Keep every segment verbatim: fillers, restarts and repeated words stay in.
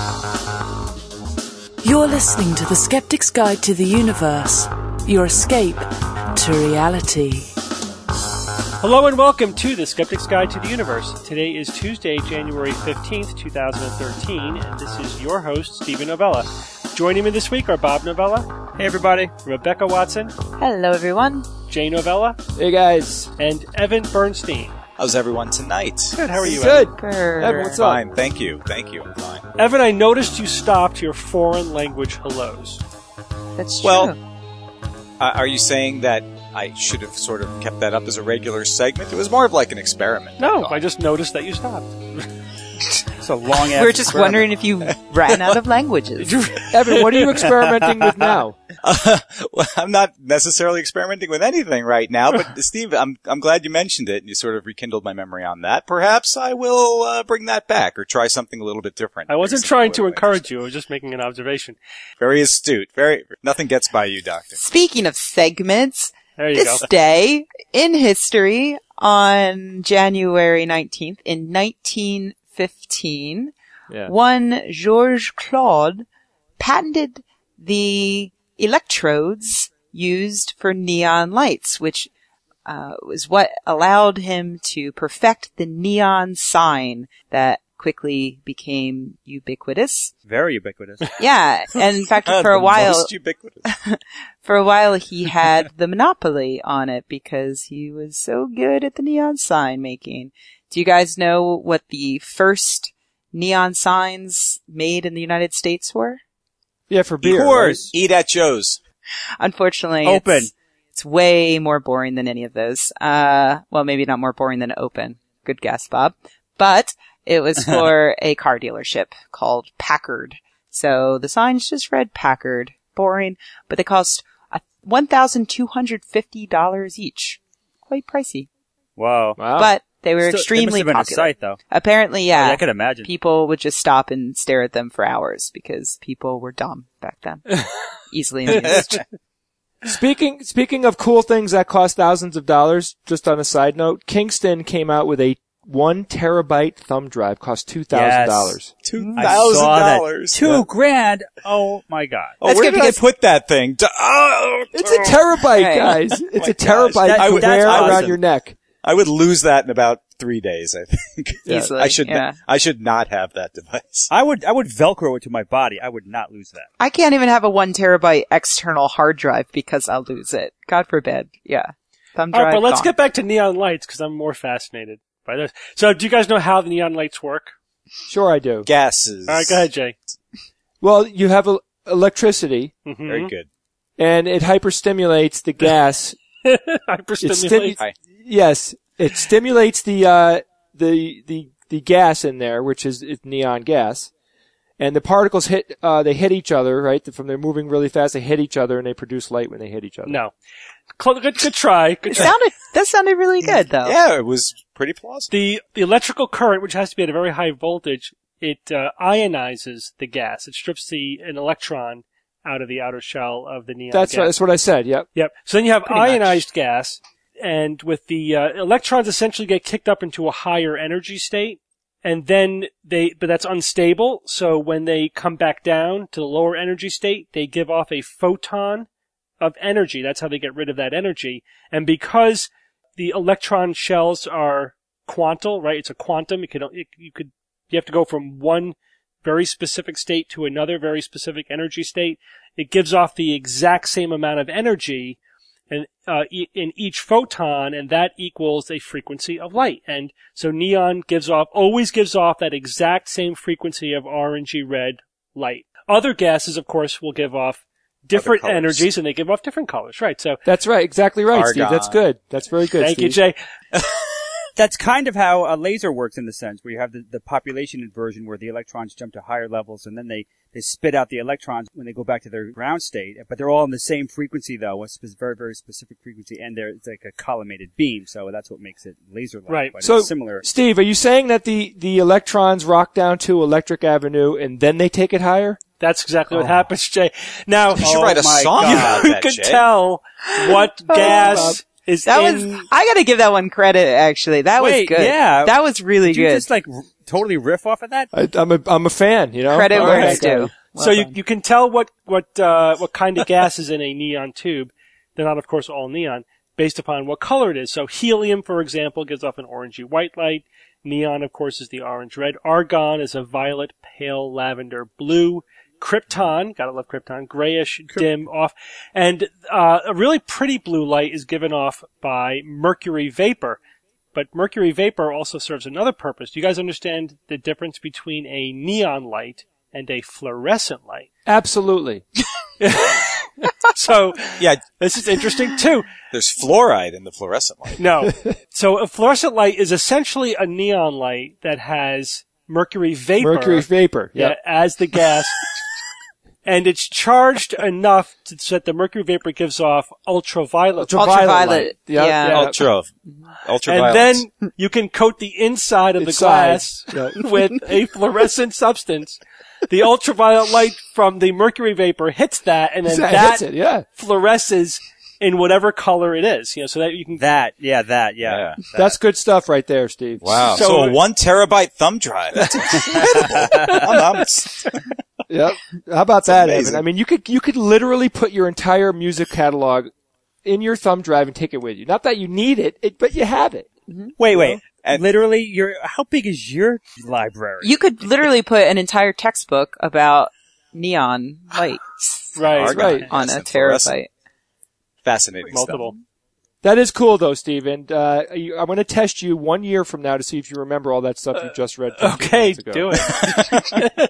You're listening to The Skeptic's Guide to the Universe, your escape to reality. Hello and welcome to The Skeptic's Guide to the Universe. Today is Tuesday, January fifteenth, twenty thirteen, and this is your host, Stephen Novella. Joining me this week are Bob Novella. Hey, everybody. Rebecca Watson. Hello, everyone. Jay Novella. Hey, guys. And Evan Bernstein. How's everyone tonight? Good, how are you, Good. Evan? Good. Evan, what's up? Fine, thank you. Thank you, I'm fine. Evan, I noticed you stopped your foreign language hellos. That's true. Well, uh, are you saying that I should have sort of kept that up as a regular segment? It was more of like an experiment. No, I, I just noticed that you stopped. It's a long ass We were just wondering if you ran out of languages. Evan, what are you experimenting with now? Uh, well, I'm not necessarily experimenting with anything right now, but Steve, I'm I'm glad you mentioned it and you sort of rekindled my memory on that. Perhaps I will uh, bring that back or try something a little bit different. I wasn't trying to encourage you. I was just making an observation. Very astute. Very nothing gets by you, Doctor. Speaking of segments, There you this go. day in history on January nineteenth in nineteen fifteen, Yeah. one Georges Claude patented the electrodes used for neon lights, which uh, was what allowed him to perfect the neon sign that quickly became ubiquitous. Very ubiquitous. Yeah, and in fact, for a The while, most ubiquitous. for a while he had the monopoly on it because he was so good at the neon sign making. Do you guys know what the first neon signs made in the United States were? Yeah, for beer. Coors. Eat at Joe's. Unfortunately, Open. It's, it's way more boring than any of those. Uh, well, maybe not more boring than Open. Good guess, Bob. But it was for a car dealership called Packard. So the signs just read Packard. Boring, but they cost one thousand two hundred fifty dollars each. Quite pricey. Wow. Wow. But they were Still, extremely it must have been popular. a sight, though. Apparently, yeah. Oh, I could imagine. People would just stop and stare at them for hours because people were dumb back then. Easily amused. Speaking speaking of cool things that cost thousands of dollars, just on a side note, Kingston came out with a one terabyte thumb drive, cost two thousand dollars. Two I thousand saw that. dollars. Two grand. Oh my God. Oh, That's where good did I because- put that thing? D- Oh, It's a terabyte, Right. guys. It's my a terabyte gosh. you That- can that's wear around awesome. your neck. I would lose that in about three days, I think. Easily, I should yeah. not, I should not have that device. I would, I would Velcro it to my body. I would not lose that. I can't even have a one terabyte external hard drive because I'll lose it. God forbid. Yeah. Thumb All drive. right, but let's gone. get back to neon lights because I'm more fascinated by this. So do you guys know how the neon lights work? Sure I do. Gases. All right, go ahead, Jay. Well, you have el- electricity, Mhm. Very good. and it hyperstimulates the gas. Hyperstimulate. It's stimu- yes, it stimulates the uh, the the the gas in there, which is, is neon gas, and the particles hit uh, they hit each other, right? From they're moving really fast, they hit each other, and they produce light when they hit each other. No. Cl- Good, good try. Good It try. sounded, that sounded really good though. Yeah, it was pretty plausible. The, the electrical current, which has to be at a very high voltage, it uh, ionizes the gas. It strips the an electron out of the outer shell of the neon That's gas. right, that's what I said. Yep. Yep. So then you have Pretty much. ionized gas, and with the uh, electrons essentially get kicked up into a higher energy state, and then they, but that's unstable. So when they come back down to the lower energy state, they give off a photon of energy. That's how they get rid of that energy. And because the electron shells are quantal, right? It's a quantum. You could, it, you could, you have to go from one very specific state to another very specific energy state. It gives off the exact same amount of energy and uh, e- in each photon, and that equals a frequency of light. And so neon gives off, always gives off that exact same frequency of orangey red light. Other gases, of course, will give off different colors. energies, and they give off different colors, right? So That's right. Exactly right, Steve. Argon. That's good. That's very good, thank Steve. you, Jay. That's kind of how a laser works in the sense where you have the, the population inversion where the electrons jump to higher levels and then they, they spit out the electrons when they go back to their ground state. But they're all in the same frequency though, a spe- very, very specific frequency, and they're, it's like a collimated beam. So that's what makes it laser-like. Right. But So, it's similar. Steve, are you saying that the, the electrons rock down to Electric Avenue and then they take it higher? That's exactly what Oh. happens, Jay. Now, You should Oh write a my song God. about you that, could Jay. tell what gas is That in... was, I gotta give that one credit actually. That Wait, was good. yeah. That was really Did you good. just like totally riff off of that? I, I'm a I'm a fan. You know, Credit I'm a where fan it's guy. due. Well so you, done. you can tell what, what, uh, what kind of gas is in a neon tube. They're not, of course, all neon, based upon what color it is. So helium, for example, gives off an orangey white light. Neon, of course, is the orange-red. Argon is a violet, pale lavender blue. Krypton, gotta love Krypton, grayish, dim, off. And uh, a really pretty blue light is given off by mercury vapor. But mercury vapor also serves another purpose. Do you guys understand the difference between a neon light and a fluorescent light? Absolutely. So, Yeah, this is interesting too. there's fluoride in the fluorescent light. No. So a fluorescent light is essentially a neon light that has mercury vapor. Mercury vapor. Yeah, Yep. as the gas. And it's charged enough to, so that the mercury vapor gives off ultraviolet. Ultraviolet. Ultraviolet, light. Yep, yeah. yeah. Ultra, ultraviolet. And then you can coat the inside of the Inside. glass Yeah. with a fluorescent substance. The ultraviolet light from the mercury vapor hits that, and then That that hits it, yeah. fluoresces in whatever color it is. You know, so that you can. That, yeah, that, yeah. Yeah. That. That's good stuff right there, Steve. Wow. So- So, a one terabyte thumb drive. That's incredible. I'm, I'm, Yep. How about that, amazing. Evan? I mean, you could you could literally put your entire music catalog in your thumb drive and take it with you. Not that you need it, it but you have it. Wait, wait. And- Literally, your how big is your library? You could literally put an entire textbook about neon lights Right, Argon right. gas on a and fluorescent. terabyte. Fascinating multiple. That is cool, though, Steve. And uh, you, I'm going to test you one year from now to see if you remember all that stuff you just read. fifteen Okay, minutes ago. do it.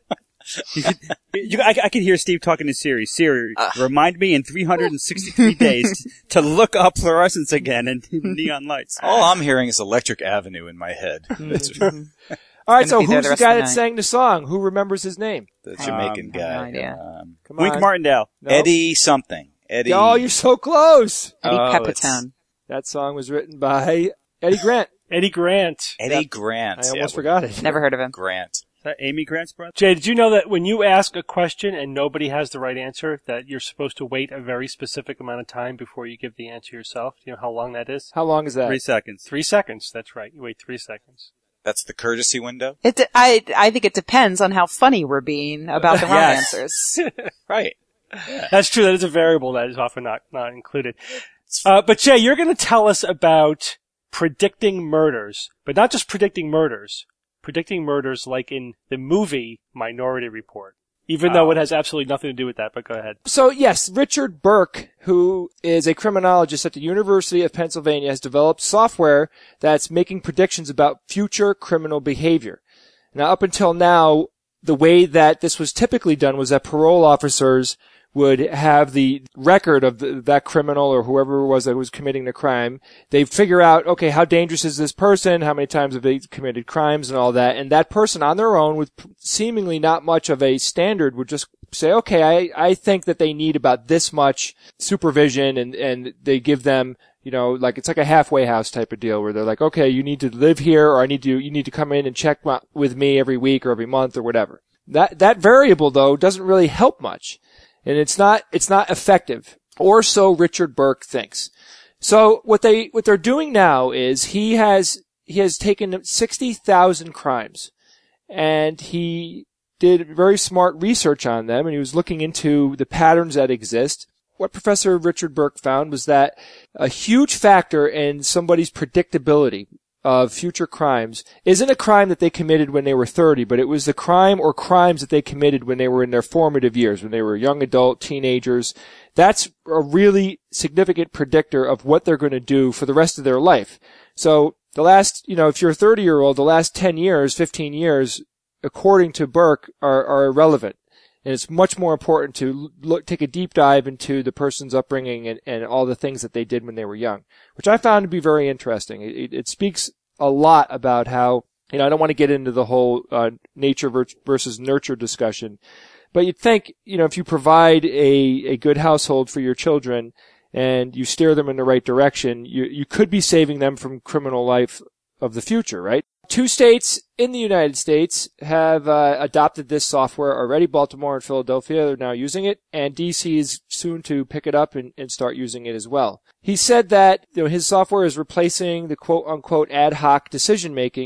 You could, you, I, I could hear Steve talking to Siri. Siri, remind me in three hundred sixty-three days to look up fluorescence again and neon lights. All I'm hearing is Electric Avenue in my head. It's All right, so Gonna be there who's the the rest guy of the that night. sang the song? Who remembers his name? the Jamaican Um, guy. no idea. Um, Come Wink on. Martindale. No? Eddie something. Eddie. Oh, you're so close. Eddie Oh, Pepitone. That song was written by Eddie Grant. Eddie Grant. Eddie Grant. I Yeah, almost well, forgot it. Never heard of him. Grant. Is that Amy Grant's brother? Jay, did you know that when you ask a question and nobody has the right answer, that you're supposed to wait a very specific amount of time before you give the answer yourself? Do you know how long that is? How long is that? Three seconds. Three seconds. That's right. You wait three seconds. That's the courtesy window? It de- I I think it depends on how funny we're being about the wrong Yes. answers. Right. That's true. That is a variable that is often not, not included. Uh, but Jay, you're going to tell us about predicting murders, but not just predicting murders, predicting murders like in the movie Minority Report, even though it has absolutely nothing to do with that, but go ahead. So yes, Richard Burke, who is a criminologist at the University of Pennsylvania, has developed software that's making predictions about future criminal behavior. Now, up until now, the way that this was typically done was that parole officers would have the record of the, that criminal or whoever it was that was committing the crime. They'd figure out, okay, how dangerous is this person? How many times have they committed crimes and all that? And that person on their own, with seemingly not much of a standard, would just say, okay, I, I think that they need about this much supervision, and, and they give them, you know, like, it's like a halfway house type of deal where they're like, okay, you need to live here, or I need to, you need to come in and check my, with me every week or every month or whatever. That, that variable though doesn't really help much. And it's not, it's not effective. Or so Richard Burke thinks. So what they, what they're doing now is he has, he has taken sixty thousand crimes, and he did very smart research on them, and he was looking into the patterns that exist. What Professor Richard Burke found was that a huge factor in somebody's predictability of future crimes isn't a crime that they committed when they were thirty, but it was the crime or crimes that they committed when they were in their formative years, when they were young adult, teenagers. That's a really significant predictor of what they're going to do for the rest of their life. So the last, you know, if you're a thirty year old, the last ten years, fifteen years, according to Burke, are, are irrelevant. And it's much more important to look, take a deep dive into the person's upbringing and, and all the things that they did when they were young, which I found to be very interesting. It, it, it speaks a lot about how, you know, I don't want to get into the whole uh, nature versus nurture discussion, but you'd think, you know, if you provide a, a good household for your children and you steer them in the right direction, you, you could be saving them from criminal life of the future, right? Two states in the United States have uh, adopted this software already. Baltimore and Philadelphia are now using it, and D C is soon to pick it up and, and start using it as well. He said that, you know, his software is replacing the quote-unquote ad hoc decision-making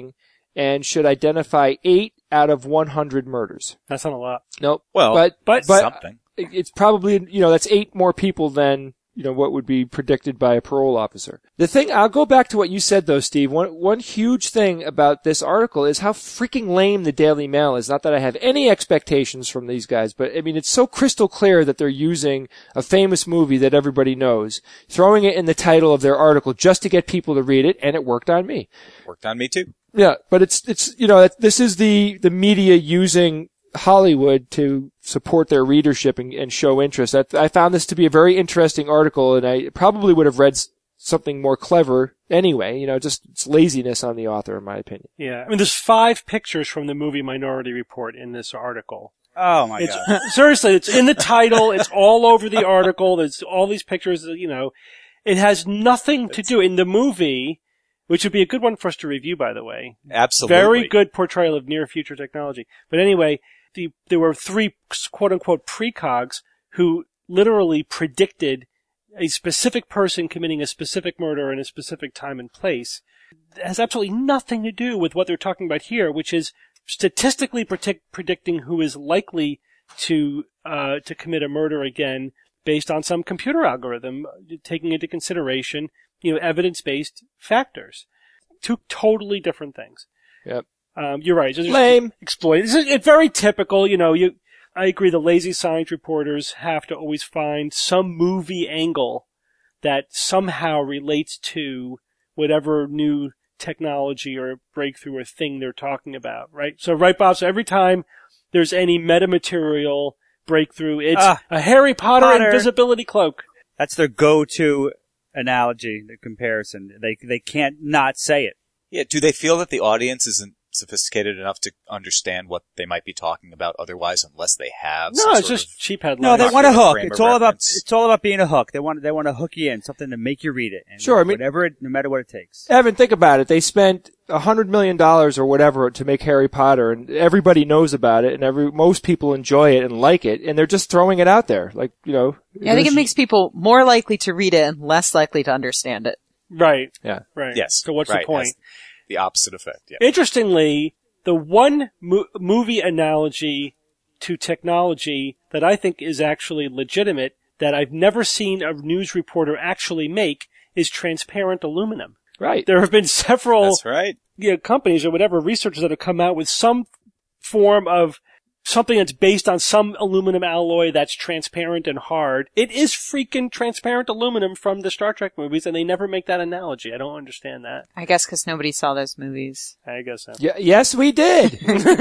and should identify eight out of one hundred murders. That's not a lot. Nope. Well, but, but but something. It's probably, you know, that's eight more people than, you know, what would be predicted by a parole officer. The thing, I'll go back to what you said though, Steve. One, one huge thing about this article is how freaking lame the Daily Mail is. Not that I have any expectations from these guys, but I mean, it's so crystal clear that they're using a famous movie that everybody knows, throwing it in the title of their article just to get people to read it, and it worked on me. Worked on me too. Yeah, but it's, it's, you know, this is the, the media using Hollywood to support their readership and, and show interest. I, I found this to be a very interesting article, and I probably would have read s- something more clever anyway. You know, just it's laziness on the author, in my opinion. Yeah. I mean, there's five pictures from the movie Minority Report in this article. Oh my It's, god. seriously, it's in the title. It's all over the article. There's all these pictures, you know. It has nothing to do in the movie, which would be a good one for us to review, by the way. Absolutely. Very good portrayal of near future technology. But anyway, the, there were three quote unquote precogs who literally predicted a specific person committing a specific murder in a specific time and place. It has absolutely nothing to do with what they're talking about here, which is statistically predict, predicting who is likely to, uh, to commit a murder again based on some computer algorithm, taking into consideration, you know, evidence-based factors. Two totally different things. Yep. Um, you're right. It's just Lame. Exploit. It's, it's very typical. You know, you. I agree. The lazy science reporters have to always find some movie angle that somehow relates to whatever new technology or breakthrough or thing they're talking about. Right. So, right, Bob. So every time there's any metamaterial breakthrough, it's Ah, a Harry Potter, Potter. invisibility cloak. That's their go-to analogy, the comparison. They they can't not say it. Yeah, do they feel that the audience isn't sophisticated enough to understand what they might be talking about otherwise, unless they have No, some it's sort just of cheap headlines. No, they Popular want a hook. frame It's of all about reference. it's all about being a hook. They want they want to hook you in, something to make you read it. And Sure, I mean- whatever it, no matter what it takes. Evan, think about it. They spent a hundred million dollars or whatever to make Harry Potter, and everybody knows about it, and every most people enjoy it and like it, and they're just throwing it out there. Like, you know. Yeah, I think it makes people more likely to read it and less likely to understand it. Right. Yeah. Right. Yes. So what's right, the point? has the opposite effect. Yeah. Interestingly, the one mo- movie analogy to technology that I think is actually legitimate, that I've never seen a news reporter actually make, is transparent aluminum. Right. There have been several That's right. you know, companies or whatever researchers that have come out with some form of something that's based on some aluminum alloy that's transparent and hard. It is freaking transparent aluminum from the Star Trek movies, and they never make that analogy. I don't understand that. I guess because nobody saw those movies. I guess so. Y- yes, we did.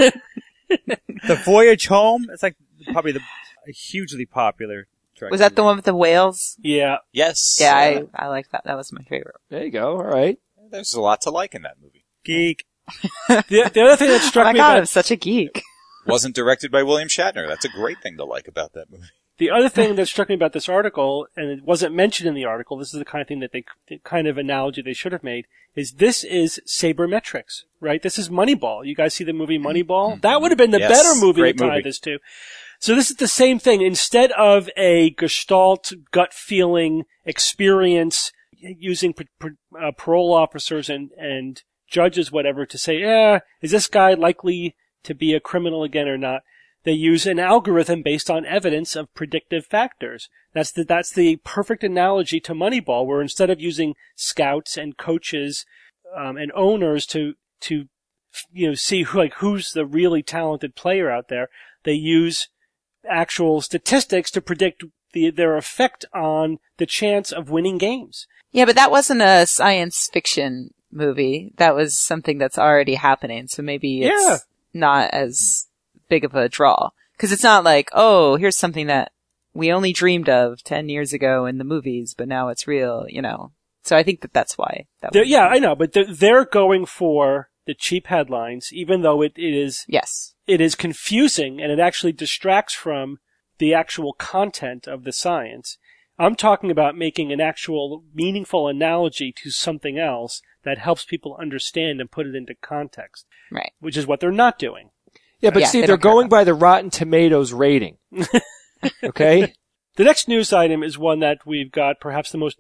The Voyage Home, it's like probably the a hugely popular Trek Was that the movie. one with the whales? Yeah. Yes. Yeah, Uh, I, I like that. That was my favorite. There you go. All right. There's a lot to like in that movie. Geek? The, the other thing that Oh struck my me god, about I'm such a geek. Wasn't directed by William Shatner. That's a great thing to like about that movie. The other thing that struck me about this article, and it wasn't mentioned in the article, this is the kind of thing that they, the kind of analogy they should have made, is this is sabermetrics, right? This is Moneyball. You guys see the movie Moneyball? That would have been the Yes, better movie to great tie movie. this to. So this is the same thing. Instead of a gestalt, gut feeling experience using p- p- uh, parole officers and, and judges, whatever, to say, eh, is this guy likely to be a criminal again or not? They use an algorithm based on evidence of predictive factors. That's the, that's the perfect analogy to Moneyball, where instead of using scouts and coaches, um, and owners to, to, you know, see who, like, who's the really talented player out there, they use actual statistics to predict the, their effect on the chance of winning games. Yeah, but that wasn't a science fiction movie. That was something that's already happening. So maybe it's Yeah. not as big of a draw. Because it's not like, oh, here's something that we only dreamed of ten years ago in the movies, but now it's real, you know. So I think that that's why. That They're- was- yeah, I know, but they're, they're going for the cheap headlines, even though it, it is Yes. it is confusing and it actually distracts from the actual content of the science. I'm talking about making an actual meaningful analogy to something else that helps people understand and put it into context, Right. which is what they're not doing. Yeah, but Yeah, Steve, they they're don't care going about by the Rotten Tomatoes rating. Okay? The next news item is one that we've got perhaps the most new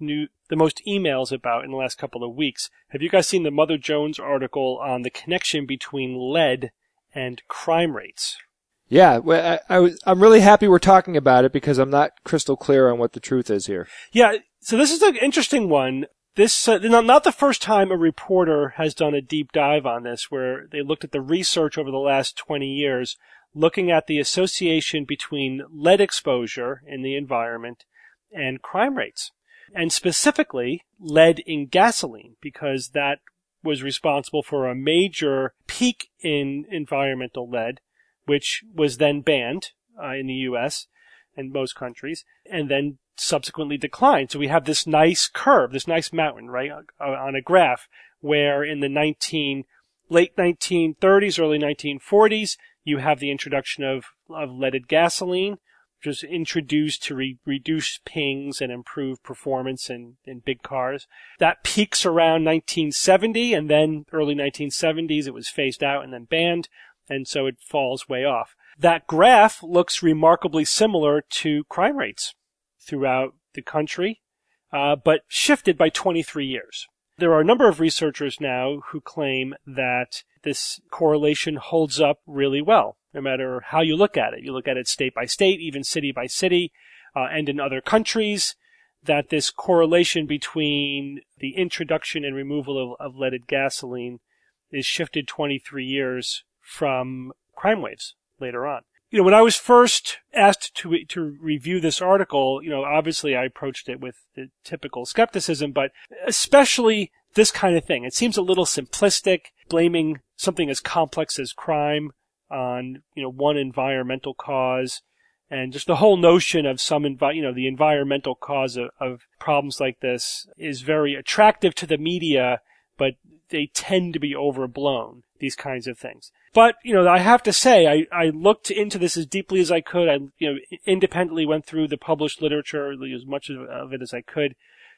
the most emails about in the last couple of weeks. Have you guys seen the Mother Jones article on the connection between lead and crime rates? Yeah, well, I, I was, I'm really happy we're talking about it because I'm not crystal clear on what the truth is here. Yeah, so this is an interesting one. This uh, not, not the first time a reporter has done a deep dive on this, where they looked at the research over the last twenty years, looking at the association between lead exposure in the environment and crime rates, and specifically lead in gasoline, because that was responsible for a major peak in environmental lead, which was then banned uh, in the U S and most countries, and then subsequently declined. So we have this nice curve, this nice mountain, right, uh, on a graph, where in the nineteen late nineteen thirties, early nineteen forties, you have the introduction of, of leaded gasoline, which was introduced to re- reduce pings and improve performance in, in big cars. That peaks around nineteen seventy, and then early nineteen seventies it was phased out and then banned, and so it falls way off. That graph looks remarkably similar to crime rates throughout the country, uh, but shifted by twenty-three years. There are a number of researchers now who claim that this correlation holds up really well, no matter how you look at it. You look at it state by state, even city by city, uh, and in other countries, that this correlation between the introduction and removal of, of leaded gasoline is shifted twenty-three years from crime waves later on. You know, when I was first asked to to review this article, you know, obviously I approached it with the typical skepticism, but especially this kind of thing. It seems a little simplistic, blaming something as complex as crime on, you know, one environmental cause, and just the whole notion of some, envi- you know, the environmental cause of, of problems like this is very attractive to the media, but they tend to be overblown, these kinds of things. But, you know, I have to say, I, I looked into this as deeply as I could. I, you know, independently went through the published literature, as much of it as I could.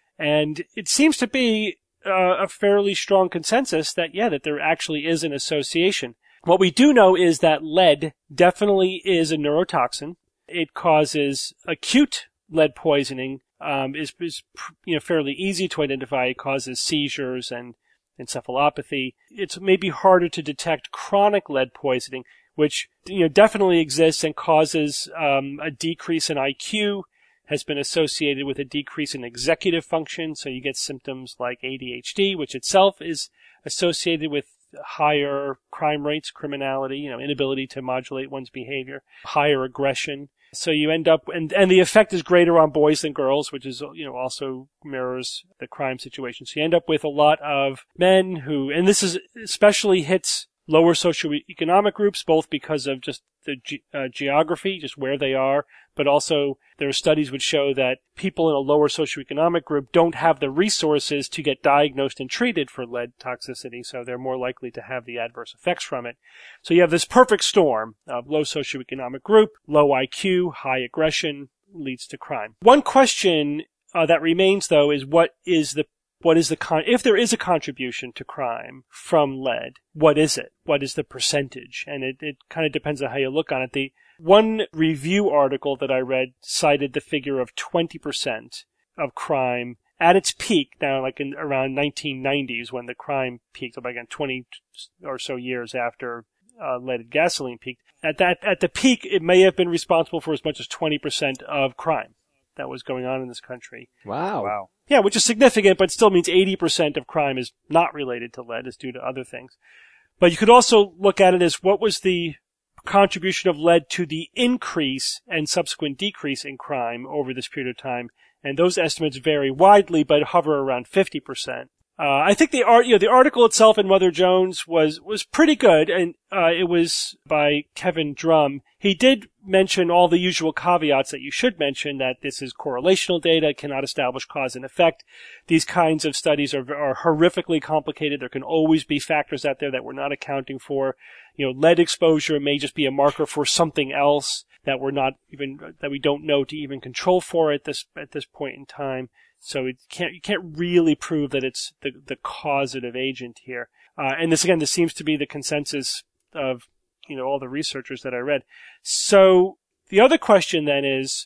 And it seems to be uh, a fairly strong consensus that, yeah, that there actually is an association. What we do know is that lead definitely is a neurotoxin. It causes acute lead poisoning, um, is, is, you know, fairly easy to identify. It causes seizures and encephalopathy. It's maybe harder to detect chronic lead poisoning, which, you know, definitely exists and causes um, a decrease in I Q, has been associated with a decrease in executive function. So you get symptoms like A D H D, which itself is associated with higher crime rates, criminality, you know, inability to modulate one's behavior, higher aggression. So you end up, and, and the effect is greater on boys than girls, which is, you know, also mirrors the crime situation. So you end up with a lot of men who, and this is especially hits lower socioeconomic groups, both because of just the ge- uh, geography, just where they are, but also there are studies which show that people in a lower socioeconomic group don't have the resources to get diagnosed and treated for lead toxicity, so they're more likely to have the adverse effects from it. So you have this perfect storm of low socioeconomic group, low I Q, high aggression, leads to crime. One question uh, that remains, though, is what is the What is the con- if there is a contribution to crime from lead, what is it? What is the percentage? And it, it kind of depends on how you look on it. The one review article that I read cited the figure of twenty percent of crime at its peak, now like in around nineteen nineties when the crime peaked, about again twenty or so years after uh, leaded gasoline peaked. At that, at the peak, it may have been responsible for as much as twenty percent of crime that was going on in this country. Wow. Wow. Yeah, which is significant, but still means eighty percent of crime is not related to lead, is due to other things. But you could also look at it as what was the contribution of lead to the increase and subsequent decrease in crime over this period of time. And those estimates vary widely, but hover around fifty percent. Uh, I think the art, you know, the article itself in Mother Jones was, was pretty good, and, uh, it was by Kevin Drum. He did mention all the usual caveats that you should mention, that this is correlational data, cannot establish cause and effect. These kinds of studies are, are horrifically complicated. There can always be factors out there that we're not accounting for. You know, lead exposure may just be a marker for something else that we're not even, that we don't know to even control for at this, at this point in time. So it can't, you can't really prove that it's the, the causative agent here. Uh, and this, again, this seems to be the consensus of, you know, all the researchers that I read. So the other question then is,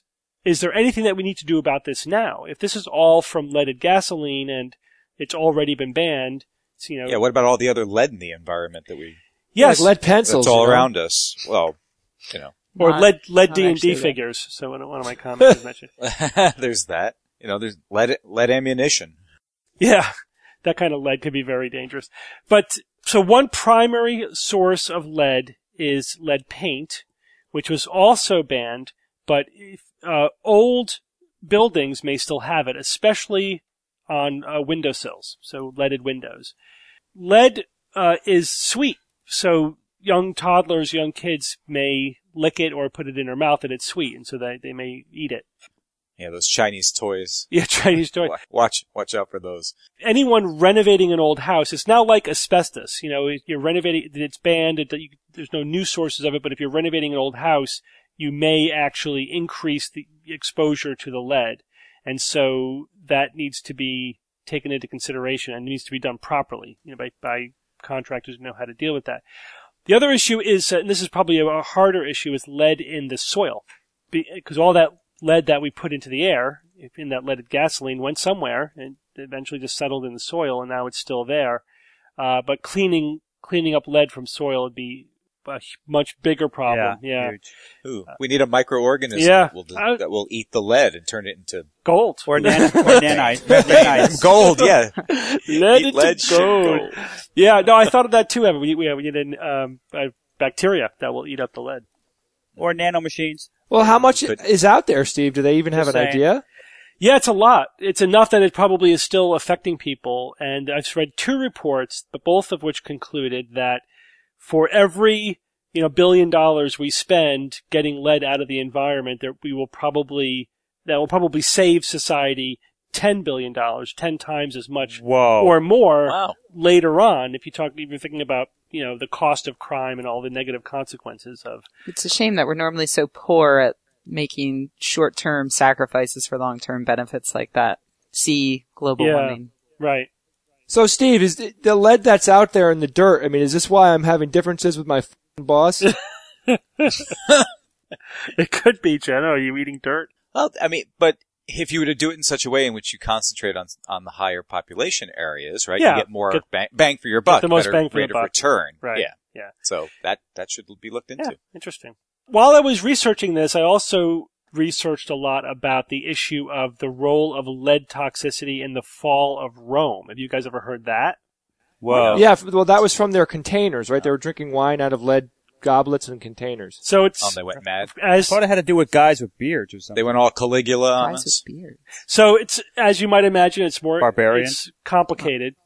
is there anything that we need to do about this now? If this is all from leaded gasoline and it's already been banned, it's, you know. Yeah, what about all the other lead in the environment that we, Yes. Like lead pencils. that's all you know? around us? Well, you know, Or Not- lead, lead not D and actually D that. figures. So one of one of my comments mentioned. there's that. You know, there's lead, lead ammunition. Yeah, that kind of lead could be very dangerous. But, so one primary source of lead is lead paint, which was also banned, but uh, old buildings may still have it, especially on uh, windowsills, so leaded windows. Lead uh, is sweet, so young toddlers, young kids may lick it or put it in their mouth and it's sweet, and so they, they may eat it. Yeah, those Chinese toys. Yeah, Chinese toy. Watch, watch out for those. Anyone renovating an old house, it's now like asbestos. You know, you're renovating, it's banned, it, you, there's no new sources of it, but if you're renovating an old house, you may actually increase the exposure to the lead. And so that needs to be taken into consideration and needs to be done properly, you know, by, by contractors who know how to deal with that. The other issue is, uh, and this is probably a harder issue, is lead in the soil. Because all that lead that we put into the air, in that leaded gasoline, went somewhere and eventually just settled in the soil, and now it's still there. Uh, but cleaning cleaning up lead from soil would be a much bigger problem. Yeah, Huge. Ooh, we need a microorganism Yeah. that, will, I- that will eat the lead and turn it into gold Or nan- or nanite. Nanites. gold. Yeah, lead Eat into lead, shit gold. gold. Yeah, no, I thought of that too. Evan. We we, we need an, um, a bacteria that will eat up the lead. Or nano machines. Well, how much But- is out there, Steve? Do they even have Just an saying. idea? Yeah, it's a lot. It's enough that it probably is still affecting people. And I've read two reports, but both of which concluded that for every, you know, billion dollars we spend getting lead out of the environment, that we will probably, that will probably save society ten billion dollars, ten times as much Whoa. or more Wow. later on. If you talk, even thinking about, you know, the cost of crime and all the negative consequences of. It's a shame that we're normally so poor at making short-term sacrifices for long-term benefits like that. See global Yeah. warming. Right. So, Steve, is the, the lead that's out there in the dirt, I mean, is this why I'm having differences with my f***ing boss? It could be, Jen. Are you eating dirt? Well, I mean, but if you were to do it in such a way in which you concentrate on on the higher population areas, right? Yeah, You get more get- bang, bang for your buck, the most better bang for rate the of buck. return. Right. Yeah. Yeah. So that that should be looked into. Yeah, interesting. While I was researching this, I also researched a lot about the issue of the role of lead toxicity in the fall of Rome. Have you guys ever heard that? Whoa. Yeah, f- well, that was from their containers, right? They were drinking wine out of lead goblets and containers. So it's Oh, they went mad. as I thought it had to do with guys with beards or something. They went all Caligula on Guys us. with beards. so it's as you might imagine, it's more Barbarian? It's complicated.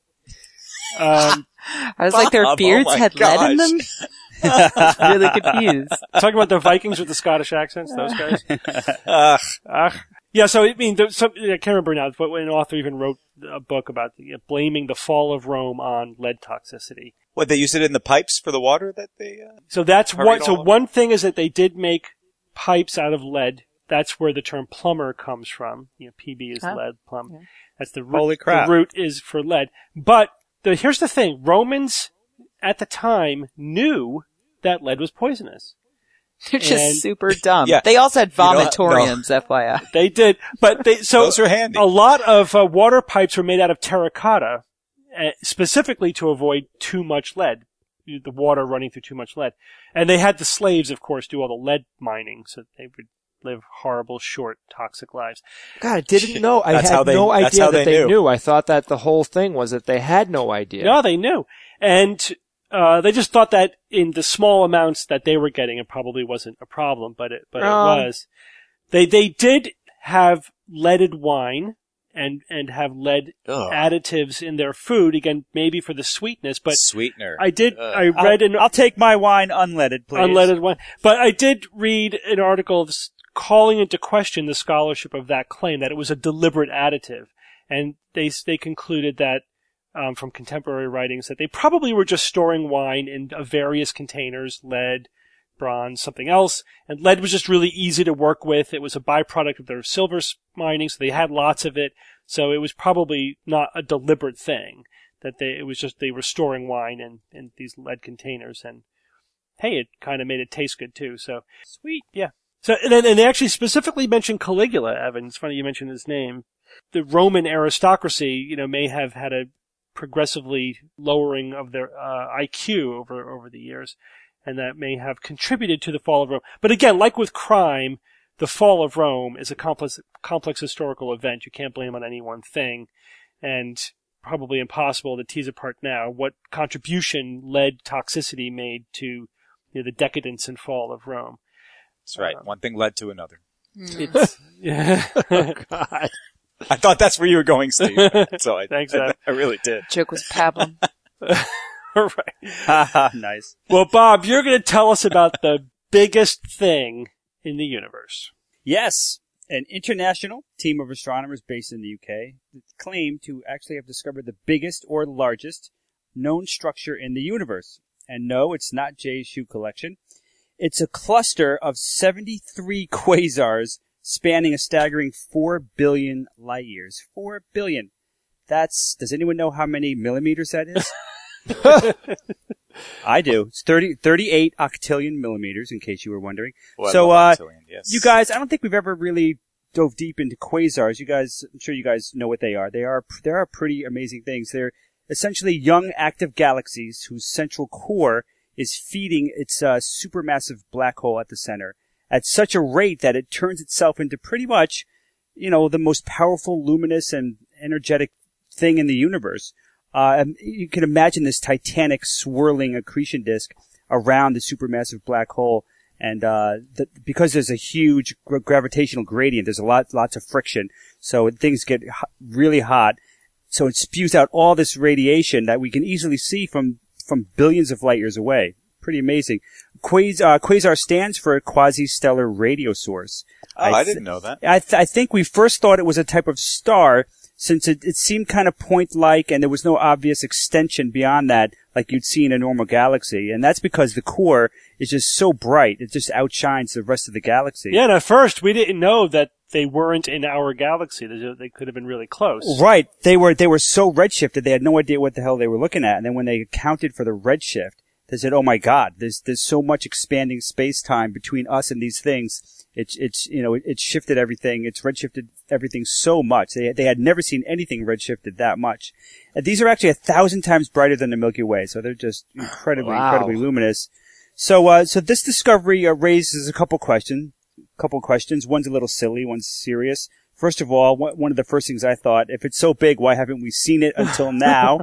Um, I was like, their Bob, oh beards my had lead in gosh. them? I was really confused. talking about the Vikings with the Scottish accents, those guys. Ugh. Ugh. Yeah, so I mean, there's some, I can't remember now, but an author even wrote a book about you know, blaming the fall of Rome on lead toxicity. What, they used it in the pipes for the water that they, uh, So that's Hurried one. So all one thing is that they did make pipes out of lead. That's where the term plumber comes from. You know, P B is Oh, lead, plum. yeah. That's the root. Holy crap. The root is for lead. But the, here's the thing: Romans at the time knew that lead was poisonous. They're just And- super dumb. Yeah. They also had You know, vomitoriums, F Y I. They did, but they so those are handy. a lot of uh, water pipes were made out of terracotta, uh, specifically to avoid too much lead, the water running through too much lead. And they had the slaves, of course, do all the lead mining, so they would live horrible, short, toxic lives. God, I didn't know. I That's had how they- no that's idea how that they they knew. knew. I thought that the whole thing was that they had no idea. No, they knew. And uh, they just thought that in the small amounts that they were getting, it probably wasn't a problem, but it, but Um. it was. They, they did have leaded wine and, and have lead Ugh. additives in their food, again, maybe for the sweetness, but Sweetener. I did, Ugh. I read an I'll, I'll take my wine unleaded, please. unleaded wine, but I did read an article of s- calling into question the scholarship of that claim, that it was a deliberate additive. And they, they concluded that, um, from contemporary writings, that they probably were just storing wine in uh, various containers, lead, bronze, something else, and lead was just really easy to work with. It was a byproduct of their silver s- mining, so they had lots of it. So it was probably not a deliberate thing. That they, it was just they were storing wine in, in these lead containers, and hey, it kind of made it taste good too. So sweet, yeah. So, and then, and they actually specifically mentioned Caligula, Evan. It's funny you mentioned his name. The Roman aristocracy, you know, may have had a progressively lowering of their uh, I Q over over the years, and that may have contributed to the fall of Rome. But again, like with crime, the fall of Rome is a complex complex historical event. You can't blame on any one thing, and probably impossible to tease apart now what contribution lead toxicity made to, you know, the decadence and fall of Rome. That's right. Um, One thing led to another. It's, yeah. Oh, God. I thought that's where you were going, Steve. So I, Thanks, I, Ed. I really did. Joke was pablum. All right. Haha, nice. Well, Bob, you're going to tell us about the biggest thing in the universe. Yes, an international team of astronomers based in the U K claim to actually have discovered the biggest or largest known structure in the universe. And no, it's not Jay's shoe collection. It's a cluster of seventy-three quasars spanning a staggering four billion light years. four billion. That's, does anyone know how many millimeters that is? I do. It's thirty, thirty-eight octillion millimeters, in case you were wondering. Well, so, I uh, love octillion, yes. you guys, I don't think we've ever really dove deep into quasars. You guys, I'm sure you guys know what they are. They are, they are pretty amazing things. They're essentially young active galaxies whose central core is feeding its uh, supermassive black hole at the center at such a rate that it turns itself into pretty much, you know, the most powerful, luminous, and energetic thing in the universe. Uh, and you can imagine this titanic swirling accretion disk around the supermassive black hole. And, uh, the, because there's a huge gra- gravitational gradient, there's a lot, lots of friction. So things get ho- really hot. So it spews out all this radiation that we can easily see from, from billions of light years away. Pretty amazing. Quas- uh, quasar stands for a quasi-stellar radio source. Oh, I, I, didn't know that. I, th- I think we first thought it was a type of star, since it, it seemed kind of point-like and there was no obvious extension beyond that like you'd see in a normal galaxy. And that's because the core is just so bright, it just outshines the rest of the galaxy. Yeah, and at first we didn't know that they weren't in our galaxy. They, they could have been really close. Right. They were, they were so redshifted, they had no idea what the hell they were looking at. And then when they accounted for the redshift, they said, oh my God, there's, there's so much expanding space-time between us and these things. It's, it's, you know, it, it shifted everything. It's redshifted everything so much. They, they had never seen anything redshifted that much. And these are actually a thousand times brighter than the Milky Way. So they're just incredibly, Wow. incredibly luminous. So, uh, so this discovery uh, raises a couple questions, couple questions. One's a little silly, one's serious. First of all, one of the first things I thought, if it's so big, why haven't we seen it until now?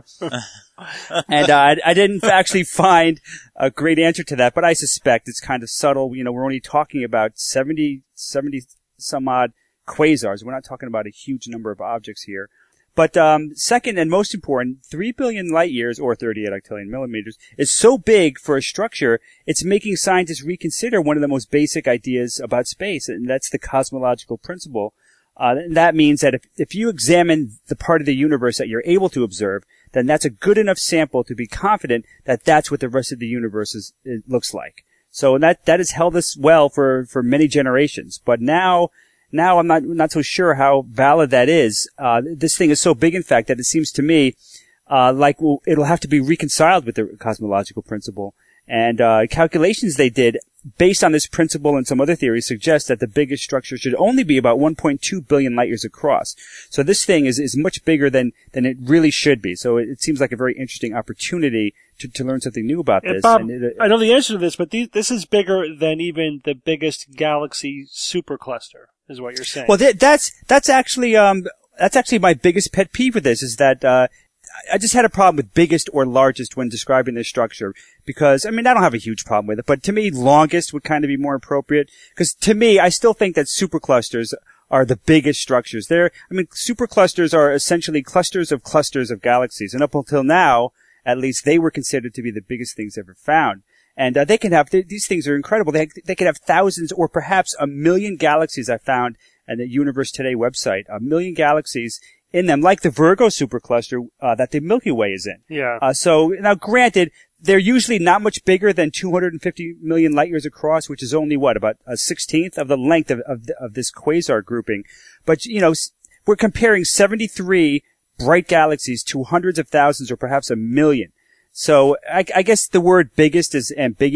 And uh, I, I didn't actually find a great answer to that, but I suspect it's kind of subtle. You know, we're only talking about seventy, seventy some odd quasars. We're not talking about a huge number of objects here. But um, second and most important, three billion light years, or thirty-eight octillion millimeters, is so big for a structure, it's making scientists reconsider one of the most basic ideas about space, and that's the cosmological principle. Uh, that means that if, if you examine the part of the universe that you're able to observe, then that's a good enough sample to be confident that that's what the rest of the universe is, it looks like. So that, that has held us well for, for many generations. But now, now I'm not, not so sure how valid that is. Uh, this thing is so big, in fact, that it seems to me, uh, like well, it'll have to be reconciled with the cosmological principle. And, uh, calculations they did based on this principle and some other theories suggest that the biggest structure should only be about one point two billion light years across. So this thing is, is much bigger than, than it really should be. So it, it seems like a very interesting opportunity to, to learn something new about Yeah, this. Bob, And it, I know the answer to this, but these, this is bigger than even the biggest galaxy supercluster, is what you're saying. well, th- that's, that's actually, um, that's actually my biggest pet peeve with this is that, uh, I just had a problem with biggest or largest when describing this structure because, I mean, I don't have a huge problem with it, but to me, longest would kind of be more appropriate because to me, I still think that superclusters are the biggest structures. They're, I mean, superclusters are essentially clusters of clusters of galaxies, and up until now, at least, they were considered to be the biggest things ever found. And uh, they can have, they, these things are incredible. They, they can have thousands or perhaps a million galaxies I found at the Universe Today website, a million galaxies in them, like the Virgo supercluster uh, that the Milky Way is in. yeah. Uh, so, now granted, they're usually not much bigger than two hundred fifty million light years across, which is only, what, about a sixteenth of the length of, of, of this quasar grouping. But, you know, we're comparing seventy-three bright galaxies to hundreds of thousands or perhaps a million. So, I, I guess the word biggest is ambiguous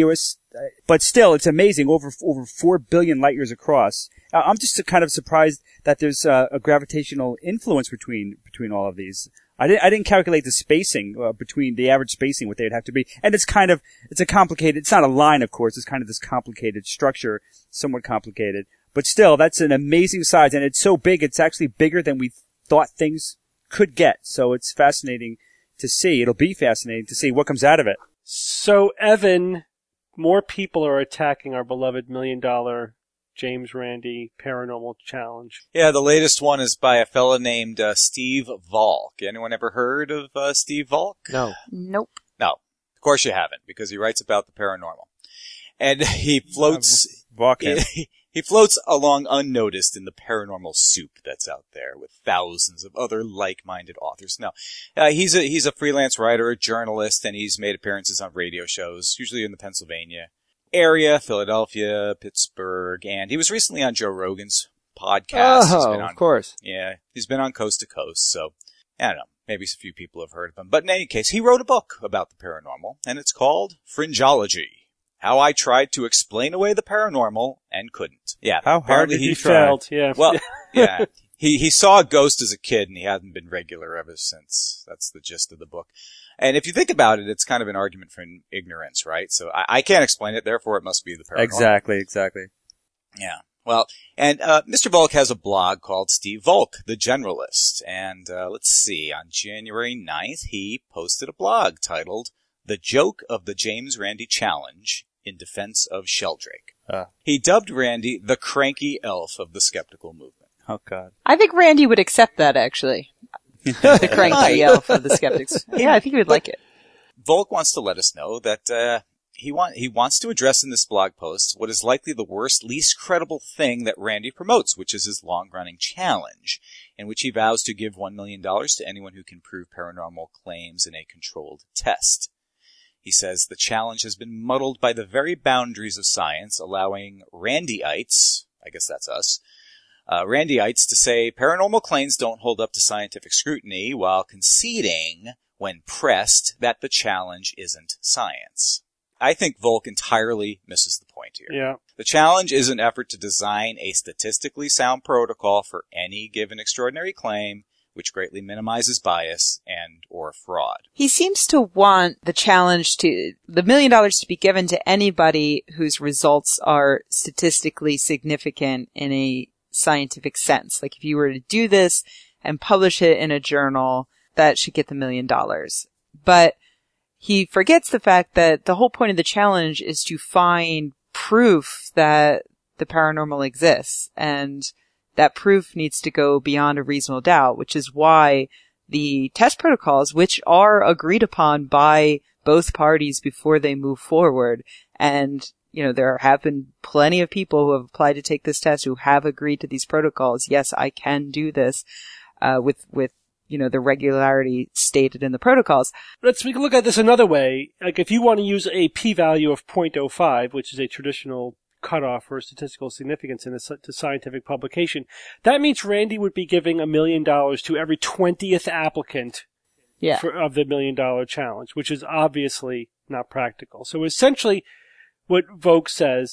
but still, it's amazing. Over over four billion light years across. Uh, I'm just kind of surprised that there's uh, a gravitational influence between between all of these. I didn't I didn't calculate the spacing uh, between the average spacing, what they'd have to be, and it's kind of it's a complicated. It's not a line, of course. It's kind of this complicated structure, somewhat complicated, but still, that's an amazing size, and it's so big. It's actually bigger than we thought things could get. So it's fascinating to see. It'll be fascinating to see what comes out of it. So, Evan, more people are attacking our beloved million dollar James Randi Paranormal Challenge. Yeah, the latest one is by a fella named uh, Steve Volk. Anyone ever heard of uh, Steve Volk? No. Nope. No. Of course you haven't, because he writes about the paranormal. And he floats... Volk him. He, he floats along unnoticed in the paranormal soup that's out there with thousands of other like-minded authors. Now, uh, he's a he's a freelance writer, a journalist, and he's made appearances on radio shows, usually in the Pennsylvania area, Philadelphia, Pittsburgh, and he was recently on Joe Rogan's podcast. He's Oh, been on, of course. Yeah, he's been on Coast to Coast, so I don't know. Maybe a few people have heard of him. But in any case, he wrote a book about the paranormal, and it's called Fringeology. How I Tried to Explain Away the Paranormal and Couldn't. Yeah. How hard apparently did He you try? failed, yeah. Well, yeah. He he saw a ghost as a kid, and he hasn't been regular ever since. That's the gist of the book. And if you think about it, it's kind of an argument for ignorance, right? So I, I can't explain it, therefore it must be the paranormal. Exactly, exactly. Yeah. Well, and uh Mister Volk has a blog called Steve Volk, the Generalist. And uh let's see, on January ninth, he posted a blog titled The Joke of the James Randi Challenge in Defense of Sheldrake. Uh. He dubbed Randi the cranky elf of the skeptical movement. Oh, God. I think Randy would accept that, actually. The cranky elf of the skeptics. Yeah, I think he would like it. Volk wants to let us know that uh he want he wants to address in this blog post what is likely the worst, least credible thing that Randi promotes, which is his long-running challenge, in which he vows to give one million dollars to anyone who can prove paranormal claims in a controlled test. He says the challenge has been muddled by the very boundaries of science, allowing Randyites, I guess that's us, uh, Randyites to say paranormal claims don't hold up to scientific scrutiny, while conceding, when pressed, that the challenge isn't science. I think Volk entirely misses the point here. Yeah. The challenge is an effort to design a statistically sound protocol for any given extraordinary claim, which greatly minimizes bias and or fraud. He seems to want the challenge to, the million dollars to be given to anybody whose results are statistically significant in a scientific sense. Like if you were to do this and publish it in a journal, that should get the million dollars. But he forgets the fact that the whole point of the challenge is to find proof that the paranormal exists, and that proof needs to go beyond a reasonable doubt, which is why the test protocols, which are agreed upon by both parties before they move forward, and, you know, there have been plenty of people who have applied to take this test who have agreed to these protocols. Yes, I can do this, uh, with, with, you know, the regularity stated in the protocols. Let's we can look at this another way. Like if you want to use a p-value of zero point zero five, which is a traditional cutoff for statistical significance in a to scientific publication, that means Randi would be giving a million dollars to every twentieth applicant Yeah. for, of the million dollar challenge, which is obviously not practical. So essentially what Volk says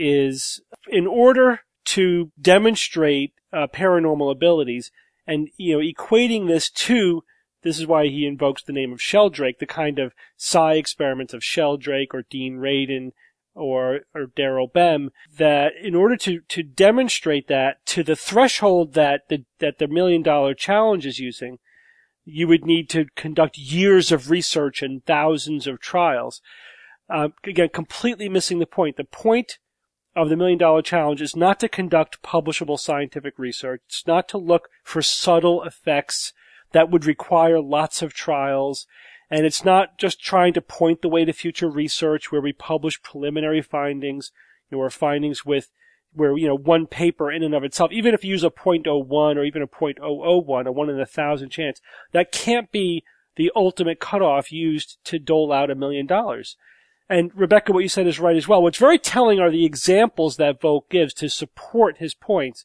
is in order to demonstrate uh, paranormal abilities and, you know, equating this to, this is why he invokes the name of Sheldrake, the kind of psi experiments of Sheldrake or Dean Radin or, or Daryl Bem, that in order to, to demonstrate that to the threshold that the, that the million dollar challenge is using, you would need to conduct years of research and thousands of trials. Uh, again, completely missing the point. The point of the million dollar challenge is not to conduct publishable scientific research. It's not to look for subtle effects that would require lots of trials. And it's not just trying to point the way to future research where we publish preliminary findings, you know, or findings with, where, you know, one paper in and of itself, even if you use a zero point zero one or even a zero point zero zero one, a one in a thousand chance, that can't be the ultimate cutoff used to dole out a million dollars. And Rebecca, what you said is right as well. What's very telling are the examples that Volk gives to support his points.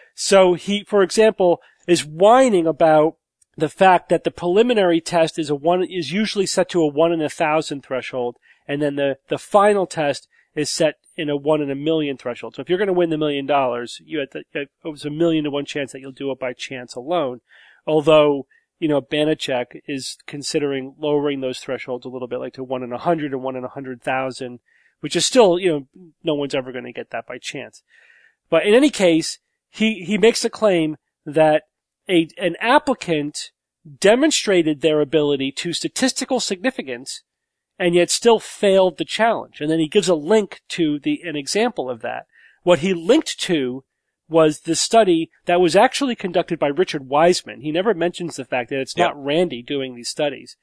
So he, for example, is whining about the fact that the preliminary test is a one, is usually set to a one in a thousand threshold, and then the, the final test is set in a one in a million threshold. So if you're going to win the million dollars, you had the, it was a million to one chance that you'll do it by chance alone. Although, you know, Banachek is considering lowering those thresholds a little bit, like to one in a hundred and one in a hundred thousand, which is still, you know, no one's ever going to get that by chance. But in any case, he, he makes a claim that a, an applicant demonstrated their ability to statistical significance and yet still failed the challenge. And then he gives a link to the, an example of that. What he linked to was the study that was actually conducted by Richard Wiseman. He never mentions the fact that it's Yep. not Randy doing these studies.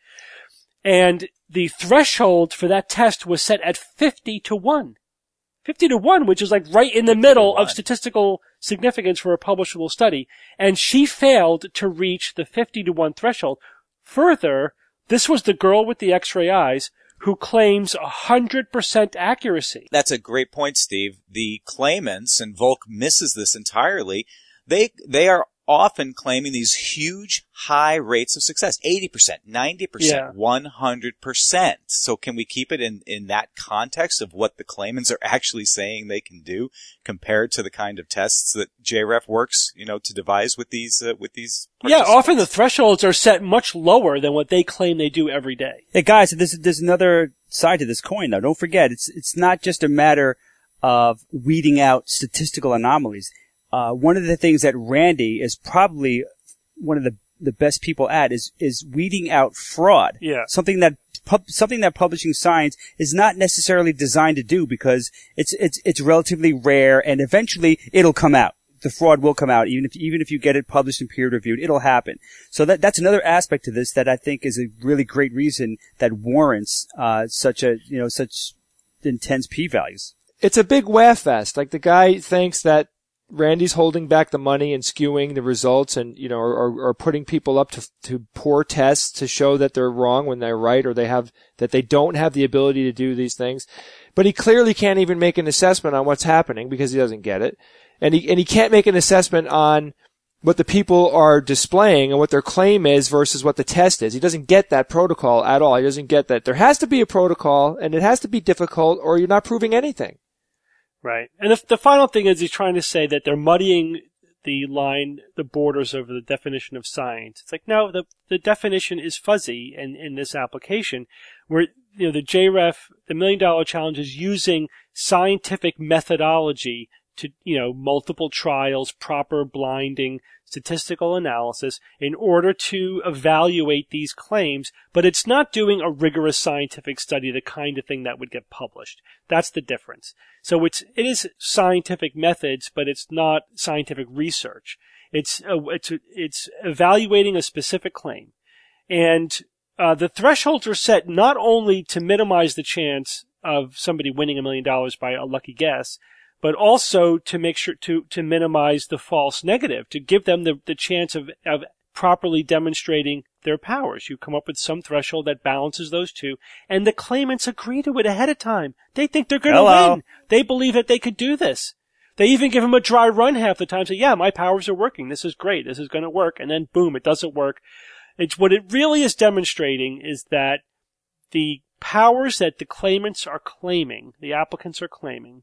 And the threshold for that test was set at fifty to one. fifty to one, which is like right in the middle of statistical significance for a publishable study. And she failed to reach the fifty to one threshold. Further, this was the girl with the X-ray eyes who claims one hundred percent accuracy. That's a great point, Steve. The claimants, and Volk misses this entirely, they they are often claiming these huge, high rates of success. eighty percent, ninety percent, Yeah. one hundred percent. So can we keep it in, in that context of what the claimants are actually saying they can do compared to the kind of tests that J R E F works, you know, to devise with these, uh, with these Yeah, participants? often the thresholds are set much lower than what they claim they do every day. Hey guys, there's, there's another side to this coin though. Don't forget, it's, it's not just a matter of weeding out statistical anomalies. Uh, one of the things that Randy is probably one of the, the best people at is, is weeding out fraud. Yeah. Something that, pub, something that publishing science is not necessarily designed to do because it's, it's, it's relatively rare and eventually it'll come out. The fraud will come out, even if, even if you get it published and peer reviewed, it'll happen. So that, that's another aspect to this that I think is a really great reason that warrants, uh, such a, you know, such intense p-values. It's a big waff fest. Like the guy thinks that Randy's holding back the money and skewing the results and, you know, or, or putting people up to, to poor tests to show that they're wrong when they're right or they have, that they don't have the ability to do these things. But he clearly can't even make an assessment on what's happening because he doesn't get it. And he, and he can't make an assessment on what the people are displaying and what their claim is versus what the test is. He doesn't get that protocol at all. He doesn't get that. There has to be a protocol and it has to be difficult or you're not proving anything. Right. And the, the final thing is he's trying to say that they're muddying the line, the borders over the definition of science. It's like, no, the, the definition is fuzzy in, in this application where, you know, the J R E F, the Million Dollar Challenge is using scientific methodology to, you know, multiple trials, proper blinding, statistical analysis in order to evaluate these claims, but it's not doing a rigorous scientific study, the kind of thing that would get published. That's the difference. So it's, it is scientific methods, but it's not scientific research. It's, a, it's, a, it's evaluating a specific claim. And, uh, the thresholds are set not only to minimize the chance of somebody winning a million dollars by a lucky guess, but also to make sure to, to minimize the false negative, to give them the, the chance of, of properly demonstrating their powers. You come up with some threshold that balances those two, and the claimants agree to it ahead of time. They think they're going to win. They believe that they could do this. They even give them a dry run half the time, say, yeah, my powers are working. This is great. This is going to work. And then boom, it doesn't work. It's what it really is demonstrating is that the powers that the claimants are claiming, the applicants are claiming,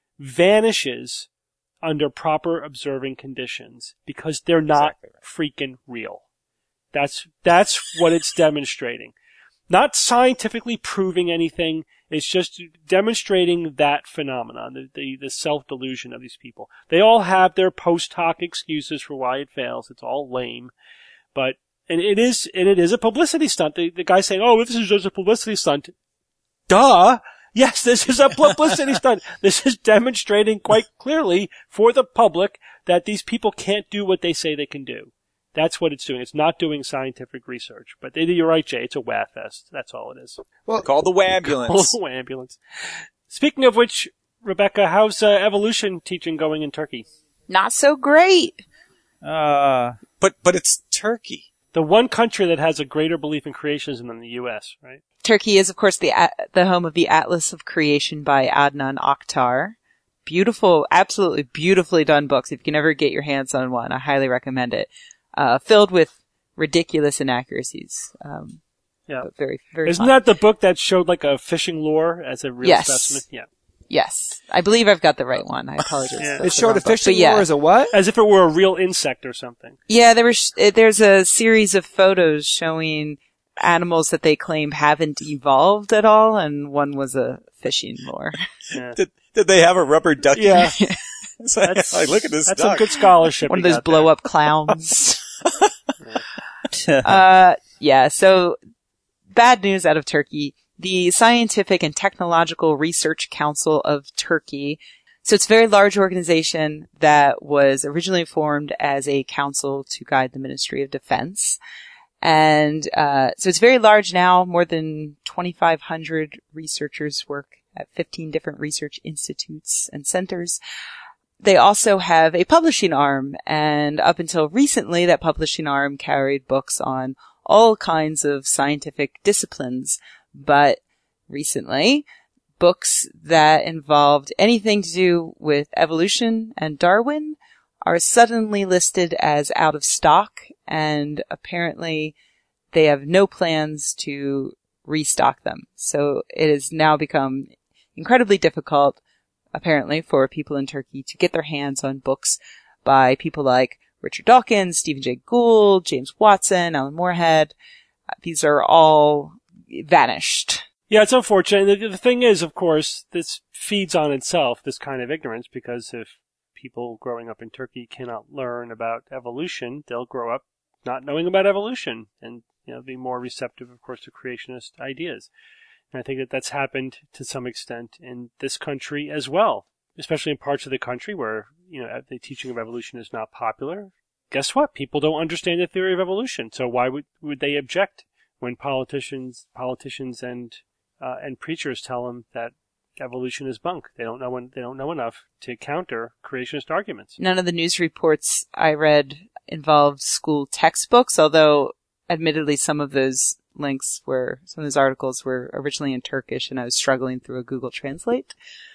vanishes under proper observing conditions because they're not Exactly right. freaking real. That's, that's what it's demonstrating. Not scientifically proving anything. It's just demonstrating that phenomenon, the, the, the self-delusion of these people. They all have their post hoc excuses for why it fails. It's all lame. But, and it is, and it is a publicity stunt. The, the guy saying, oh, this is just a publicity stunt. Duh! Yes, this is a publicity stunt. This is demonstrating quite clearly for the public that these people can't do what they say they can do. That's what it's doing. It's not doing scientific research. But you're right, Jay. It's a waff fest. That's all it is. Well, Call the wambulance. Oh, ambulance. Speaking of which, Rebecca, how's uh, evolution teaching going in Turkey? Not so great. Uh, But, but it's Turkey. The one country that has a greater belief in creationism than the U S, right? Turkey is, of course, the the home of the Atlas of Creation by Adnan Oktar. Beautiful, absolutely beautifully done books. If you can ever get your hands on one, I highly recommend it. Uh, filled with ridiculous inaccuracies. Um, Yeah. but very, very Isn't fun. that the book that showed like a fishing lure as a real Yes. specimen? Yeah. Yes. I believe I've got the right one. I apologize. Yeah. That's It the showed wrong a book. fishing But yeah. lure as a what? As if it were a real insect or something. Yeah, there was, uh, there's a series of photos showing animals that they claim haven't evolved at all, and one was a fishing lure. Yeah. Did, did they have a rubber ducky? Yeah. It's like, That's, like, look at this That's duck. some good scholarship. One of you those got blow there. up clowns. uh, yeah, so bad news out of Turkey. The Scientific and Technological Research Council of Turkey. So it's a very large organization that was originally formed as a council to guide the Ministry of Defense. And, uh, so it's very large now. More than twenty-five hundred researchers work at fifteen different research institutes and centers. They also have a publishing arm, and up until recently, that publishing arm carried books on all kinds of scientific disciplines. But recently, books that involved anything to do with evolution and Darwin are suddenly listed as out of stock, and apparently they have no plans to restock them. So it has now become incredibly difficult, apparently, for people in Turkey to get their hands on books by people like Richard Dawkins, Stephen Jay Gould, James Watson, Alan Moorhead. These are all vanished. Yeah, it's unfortunate. The, the thing is, of course, this feeds on itself, this kind of ignorance, because if people growing up in Turkey cannot learn about evolution, they'll grow up not knowing about evolution and, you know, be more receptive, of course, to creationist ideas. And I think that that's happened to some extent in this country as well, especially in parts of the country where, you know, the teaching of evolution is not popular. Guess what? People don't understand the theory of evolution. So why would, would they object when politicians, politicians and, uh, and preachers tell them that evolution is bunk? They don't know, they don't know enough to counter creationist arguments. None of the news reports I read involved school textbooks, although admittedly some of those links were, some of those articles were originally in Turkish and I was struggling through a Google Translate.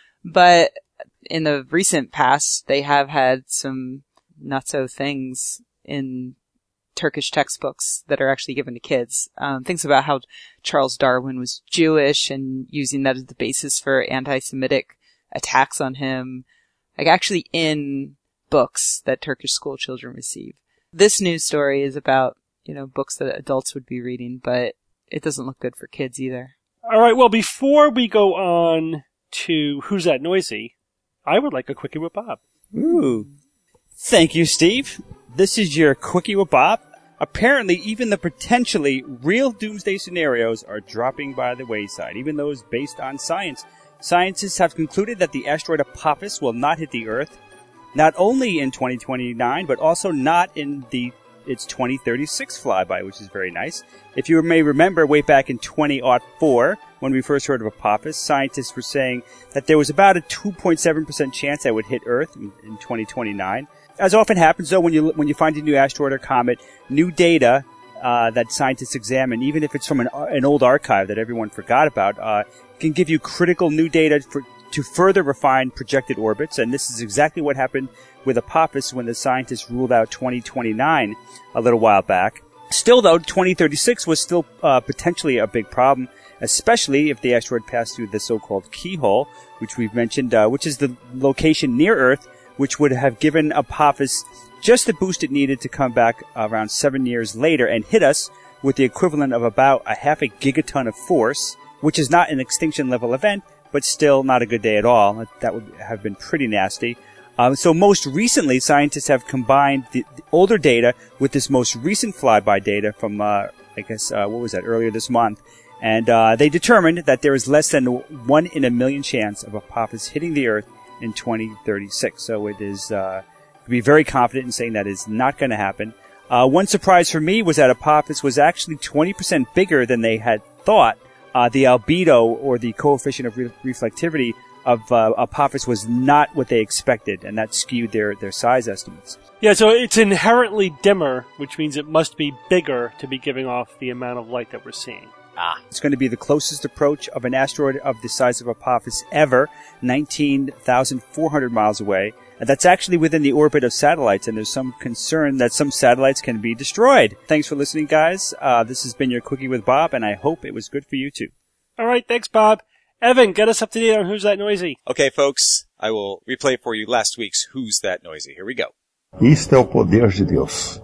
But in the recent past, they have had some not-so things in Turkish textbooks that are actually given to kids. Um, things about how Charles Darwin was Jewish and using that as the basis for anti-Semitic attacks on him. Like actually in books that Turkish school children receive. This news story is about, you know, books that adults would be reading, but it doesn't look good for kids either. All right, well, before we go on to Who's That Noisy, I would like a Quickie with Bob. Ooh. Thank you, Steve. This is your Quickie with Bob. Apparently, even the potentially real doomsday scenarios are dropping by the wayside, even those based on science. Scientists have concluded that the asteroid Apophis will not hit the Earth, not only in twenty twenty-nine, but also not in the its twenty thirty-six flyby, which is very nice. If you may remember, way back in twenty oh four, when we first heard of Apophis, scientists were saying that there was about a two point seven percent chance that it would hit Earth in, in twenty twenty-nine. As often happens, though, when you when you find a new asteroid or comet, new data uh, that scientists examine, even if it's from an, an old archive that everyone forgot about, uh, can give you critical new data for, to further refine projected orbits. And this is exactly what happened with Apophis when the scientists ruled out twenty twenty-nine a little while back. Still, though, twenty thirty-six was still uh, potentially a big problem, especially if the asteroid passed through the so-called keyhole, which we've mentioned, uh, which is the location near Earth, which would have given Apophis just the boost it needed to come back around seven years later and hit us with the equivalent of about a half a gigaton of force, which is not an extinction-level event, but still not a good day at all. That would have been pretty nasty. Um, so most recently, scientists have combined the, the older data with this most recent flyby data from, uh, I guess, uh, what was that, earlier this month. And uh, they determined that there is less than one in a million chance of Apophis hitting the Earth in twenty thirty-six. So it is, uh, to be very confident in saying that is not going to happen. Uh, one surprise for me was that Apophis was actually twenty percent bigger than they had thought. Uh, the albedo, or the coefficient of re- reflectivity of uh, Apophis, was not what they expected, and that skewed their, their size estimates. Yeah, so it's inherently dimmer, which means it must be bigger to be giving off the amount of light that we're seeing. Ah. It's going to be the closest approach of an asteroid of the size of Apophis ever, nineteen thousand four hundred miles away. And that's actually within the orbit of satellites, and there's some concern that some satellites can be destroyed. Thanks for listening, guys. Uh, this has been your Quickie with Bob, and I hope it was good for you, too. All right, thanks, Bob. Evan, get us up to date on Who's That Noisy? Okay, folks, I will replay for you last week's Who's That Noisy. Here we go. Isto é o poder de Deus.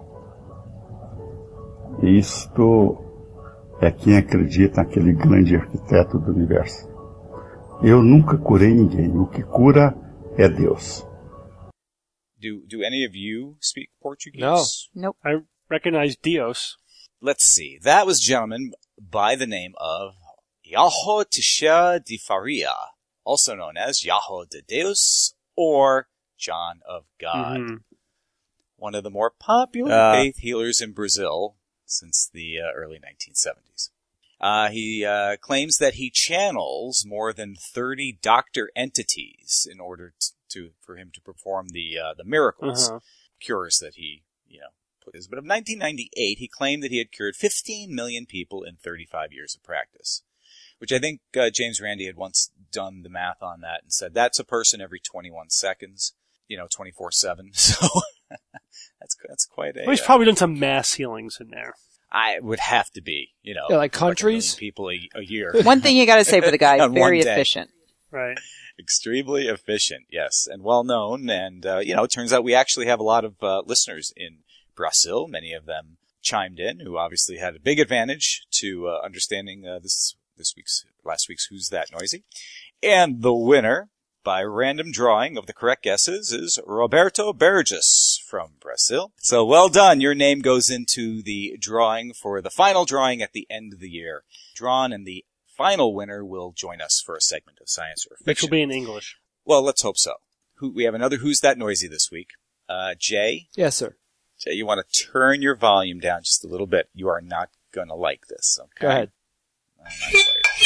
Isto é quem acredita naquele grande arquiteto do universo. Eu nunca curei ninguém. O que cura é Deus. Do do any of you speak Portuguese? No. Nope. I recognize Dios. Let's see. That was a gentleman by the name of Yahó Teixeira de Faria, also known as Yahó de Deus or John of God. Mm-hmm. One of the more popular Uh. faith healers in Brazil since the uh, early nineteen seventies. Uh, he uh, claims that he channels more than thirty doctor entities in order to, to for him to perform the uh, the miracles, Uh-huh. cures that he you know put his. But in nineteen ninety-eight, he claimed that he had cured fifteen million people in thirty-five years of practice, which I think uh, James Randi had once done the math on that and said that's a person every twenty-one seconds, you know, twenty-four seven. So that's that's quite a. Well, he's uh, probably done some mass healings in there. I would have to be, you know, Yeah, like a million countries? people a, a year. One thing you got to say for the guy, On very one day. efficient. Right. Extremely efficient, yes, and well known. And uh, you know, it turns out we actually have a lot of uh, listeners in Brazil. Many of them chimed in, who obviously had a big advantage to uh, understanding uh, this this week's last week's Who's That Noisy. And the winner, by random drawing of the correct guesses, is Roberto Burgess from Brazil. So well done. Your name goes into the drawing for the final drawing at the end of the year. Drawn, and the final winner will join us for a segment of Science or Fiction. Which will be in English. Well, let's hope so. Who, we have another Who's That Noisy this week. Uh, Jay, Yes, sir. Jay, you want to turn your volume down just a little bit. You are not going to like this, okay? Go ahead. I'm not quite.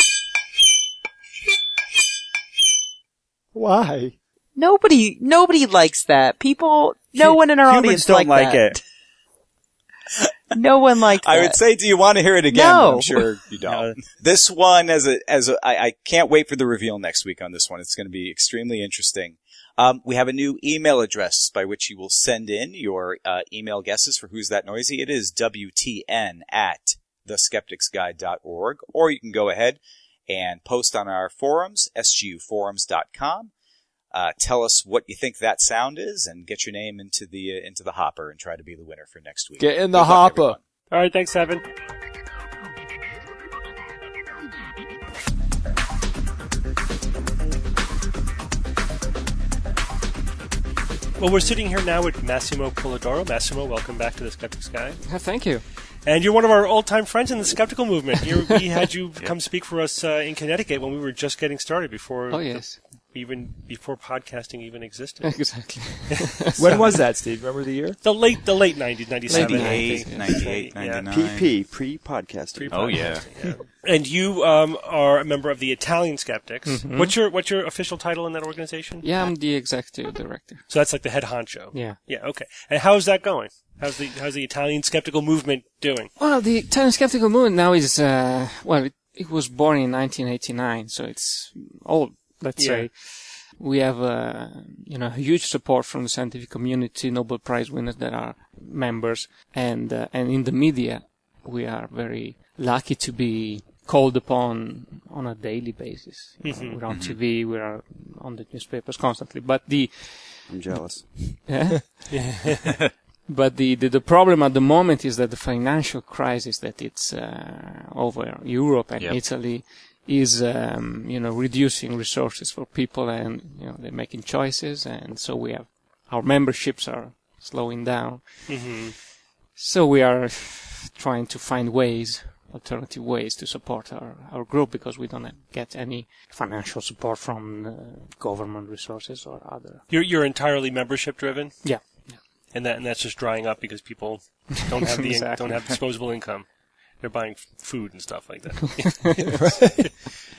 Why? Nobody, nobody likes that. People, no one in our Humans audience don't like like that. it. No one liked that. I would say, do you want to hear it again? No. But I'm sure you don't. No. This one, as a, as a, I, I can't wait for the reveal next week on this one. It's going to be extremely interesting. Um, we have a new email address by which you will send in your uh, email guesses for Who's That Noisy. It is W T N at the skeptics guide dot org, or you can go ahead and post on our forums, S G U forums dot com. Uh, tell us what you think that sound is, and get your name into the uh, into the hopper, and try to be the winner for next week. Get in the Good luck, hopper. everyone. All right, thanks, Evan. Well, we're sitting here now with Massimo Polidoro. Massimo, welcome back to the Skeptic's Guide. Yeah, thank you. And you're one of our old-time friends in the skeptical movement. You're, we had you come speak for us uh, in Connecticut when we were just getting started, before Oh, yes. the, even before podcasting even existed. Exactly. When was that, Steve? Remember the year? The late, the late nineties, ninety-seven, ninety-eight, I think. ninety-eight, Yeah. ninety-nine. P P, pre-podcasting. Oh, yeah. Yeah. And you um, are a member of the Italian Skeptics. Mhm. What's your what's your official title in that organization? Yeah, I'm the executive director. So that's like the head honcho. Yeah. Yeah. Okay. And how's that going? How's the how's the Italian skeptical movement doing? Well, the Italian skeptical movement now is, uh, well, it, it was born in nineteen eighty-nine, so it's old, let's Yeah. say. We have, uh, you know, huge support from the scientific community, Nobel Prize winners that are members, and uh, and in the media, we are very lucky to be called upon on a daily basis. You know, Mhm. We're on T V, we are on the newspapers constantly, but the I'm jealous. yeah. But the, the, the problem at the moment is that the financial crisis that it's uh, over Europe and Yep. Italy is, um, you know, reducing resources for people, and you know they're making choices, and so we have our memberships are slowing down. Mm-hmm. So we are trying to find ways, alternative ways to support our, our group, because we don't get any financial support from uh, government resources or other. You're you're entirely membership driven, Yeah. and that and that's just drying up because people don't have the in, Exactly. don't have disposable income. They're buying f- food and stuff like that.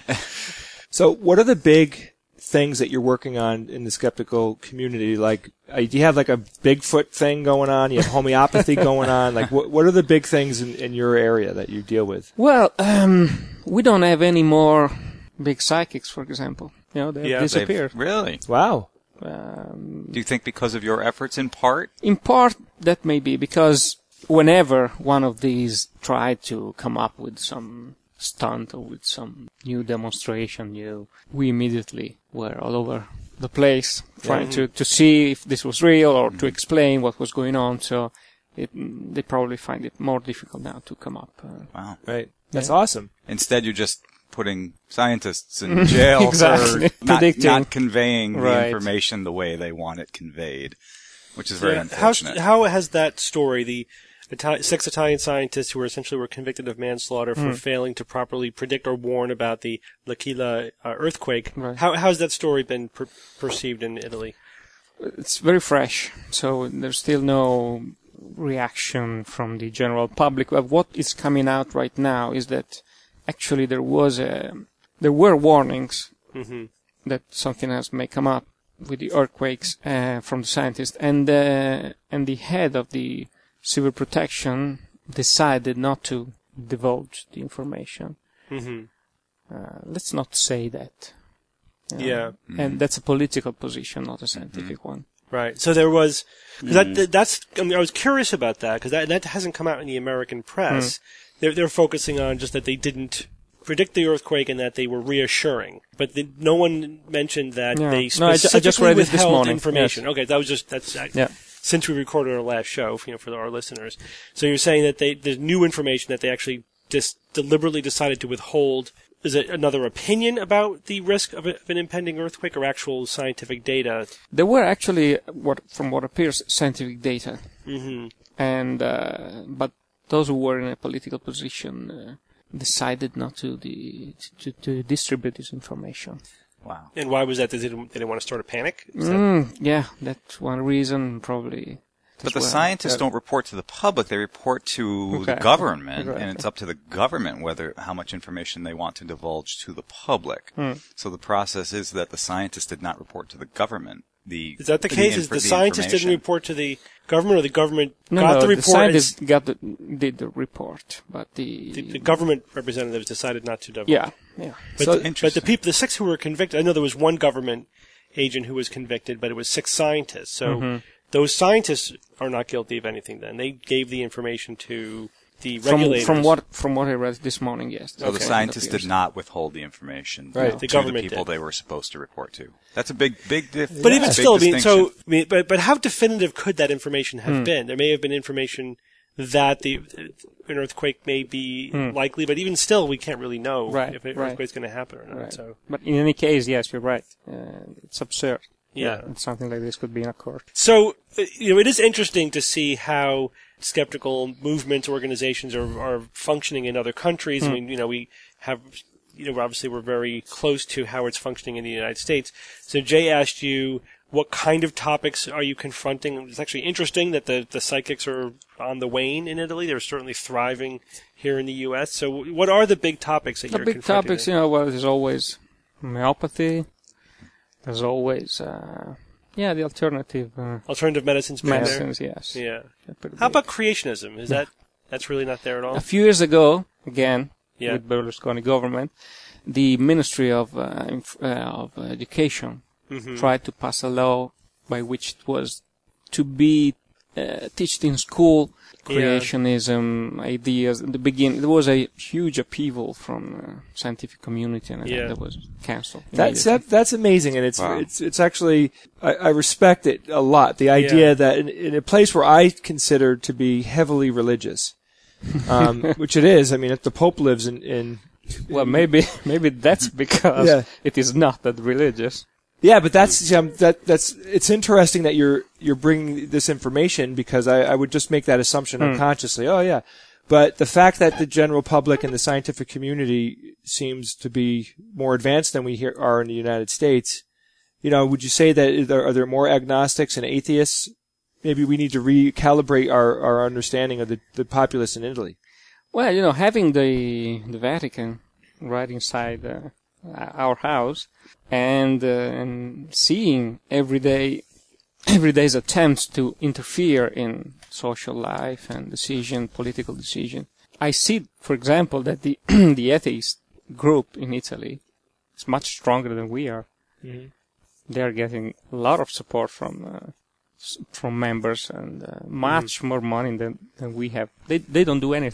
So, what are the big things that you're working on in the skeptical community? Like, uh, do you have like a Bigfoot thing going on? You have homeopathy going on? Like, what what are the big things in, in your area that you deal with? Well, um, we don't have any more big psychics, for example. You know, they've Yeah, they've- disappeared. Really? Wow. Um, Do you think because of your efforts in part? in part, that may be because whenever one of these tried to come up with some stunt or with some new demonstration, you know, we immediately were all over the place trying to, to see if this was real or to explain what was going on. So it, they probably find it more difficult now to come up. Uh, Wow. Right. That's Yeah. awesome. Instead, you're just putting scientists in jail Exactly. for not, Predicting. not conveying the Right. information the way they want it conveyed, which is very Yeah, how, unfortunate. how has that story, the Ita- six Italian scientists who were essentially were convicted of manslaughter for failing to properly predict or warn about the L'Aquila uh, earthquake, Right. how how has that story been per- perceived in Italy? It's very fresh, so there's still no reaction from the general public. But what is coming out right now is that actually there was a, there were warnings Mm-hmm. that something else may come up with the earthquakes uh, from the scientists, and uh, and the head of the civil protection decided not to divulge the information. Mm-hmm. Uh, let's not say that. Uh, Yeah. And that's a political position, not a scientific one. Right. So there was, cause that, that, that's, I mean, I was curious about that because that, that hasn't come out in the American press. They're, they're focusing on just that they didn't predict the earthquake and that they were reassuring. But the, no one mentioned that Yeah. they No, I ju- I specifically just read it this withheld morning. information. Yes. Okay. That was just, that's, I, Yeah. since we recorded our last show, you know, for our listeners. So you're saying that they, there's new information that they actually just deliberately decided to withhold. Is it another opinion about the risk of, a, of an impending earthquake or actual scientific data? There were actually, what from what appears, scientific data, Mm-hmm. and uh, but those who were in a political position uh, decided not to, the, to to distribute this information. Wow. And why was that? They didn't, they didn't want to start a panic? Is that- Mm, yeah, that's one reason, probably. But the That's why- scientists uh, don't report to the public; they report to the Okay. government, Exactly. and it's up to the government whether how much information they want to divulge to the public. Hmm. So the process is that the scientists did not report to the government. The Is that the the case? inf- Is the the scientists didn't information. report to the government, or the government No, got no, the the, report? and scientists got the, did the report, but the, the, the government representatives decided not to divulge. yeah, yeah. But, So- the, but the people, the six who were convicted, I know there was one government agent who was convicted, but it was six scientists. So Mm-hmm. those scientists are not guilty of anything. Then they gave the information to the from, regulators. from what from what I read this morning, yes. So the Okay. scientists It appears. did not withhold the information Right. to The the, government people did. they were supposed to report to. That's a big, big difference. But even still, I mean, so, I mean, but but how definitive could that information have been? There may have been information that the an earthquake may be likely, but even still, we can't really know Right, if an right. earthquake's going to happen or not. Right. So, But in any case, yes, you're right. Uh, it's absurd. yeah. that something like this could be occurred. So, uh, you know, it is interesting to see how skeptical movements, organizations are, are functioning in other countries. I mean, you know, we have, you know, obviously we're very close to how it's functioning in the United States. So Jay asked you, what kind of topics are you confronting? It's actually interesting that the, the psychics are on the wane in Italy. They're certainly thriving here in the U S. So what are the big topics that The you're big confronting? topics, you know, well, there's always homeopathy. There's always, uh, yeah, the alternative uh, Alternative medicine's been medicines, yes. there. Yeah. They're pretty How big. about creationism? Is that, that's really not there at all? A few years ago, again, Yeah. with Berlusconi government, the Ministry of uh, Inf- uh, of Education Mhm. tried to pass a law by which it was to be uh, taught in school creationism ideas. In the beginning, there was a huge upheaval from uh, scientific community, and I think Yeah. that was cancelled. That's immediately. that, that's amazing, and it's Wow. it's it's actually I, I respect it a lot. The idea Yeah. that in, in a place where I consider to be heavily religious, um, which it is. I mean, if the Pope lives in, in Well, maybe maybe that's because Yeah. it is not that religious. yeah, but that's um, that that's it's interesting that you're you're bringing this information because I, I would just make that assumption unconsciously. Oh yeah, but the fact that the general public and the scientific community seems to be more advanced than we here are in the United States, you know, would you say that is there, are there more agnostics and atheists? Maybe we need to recalibrate our, our understanding of the, the populace in Italy. Well, you know, having the the Vatican right inside uh, our house and uh, and seeing every day every day's attempts to interfere in social life and decision, political decision, I see, for example, that the the atheist group in Italy is much stronger than we are. Mhm. They are getting a lot of support from uh, s- from members and uh, much more money than than we have. They they don't do anything.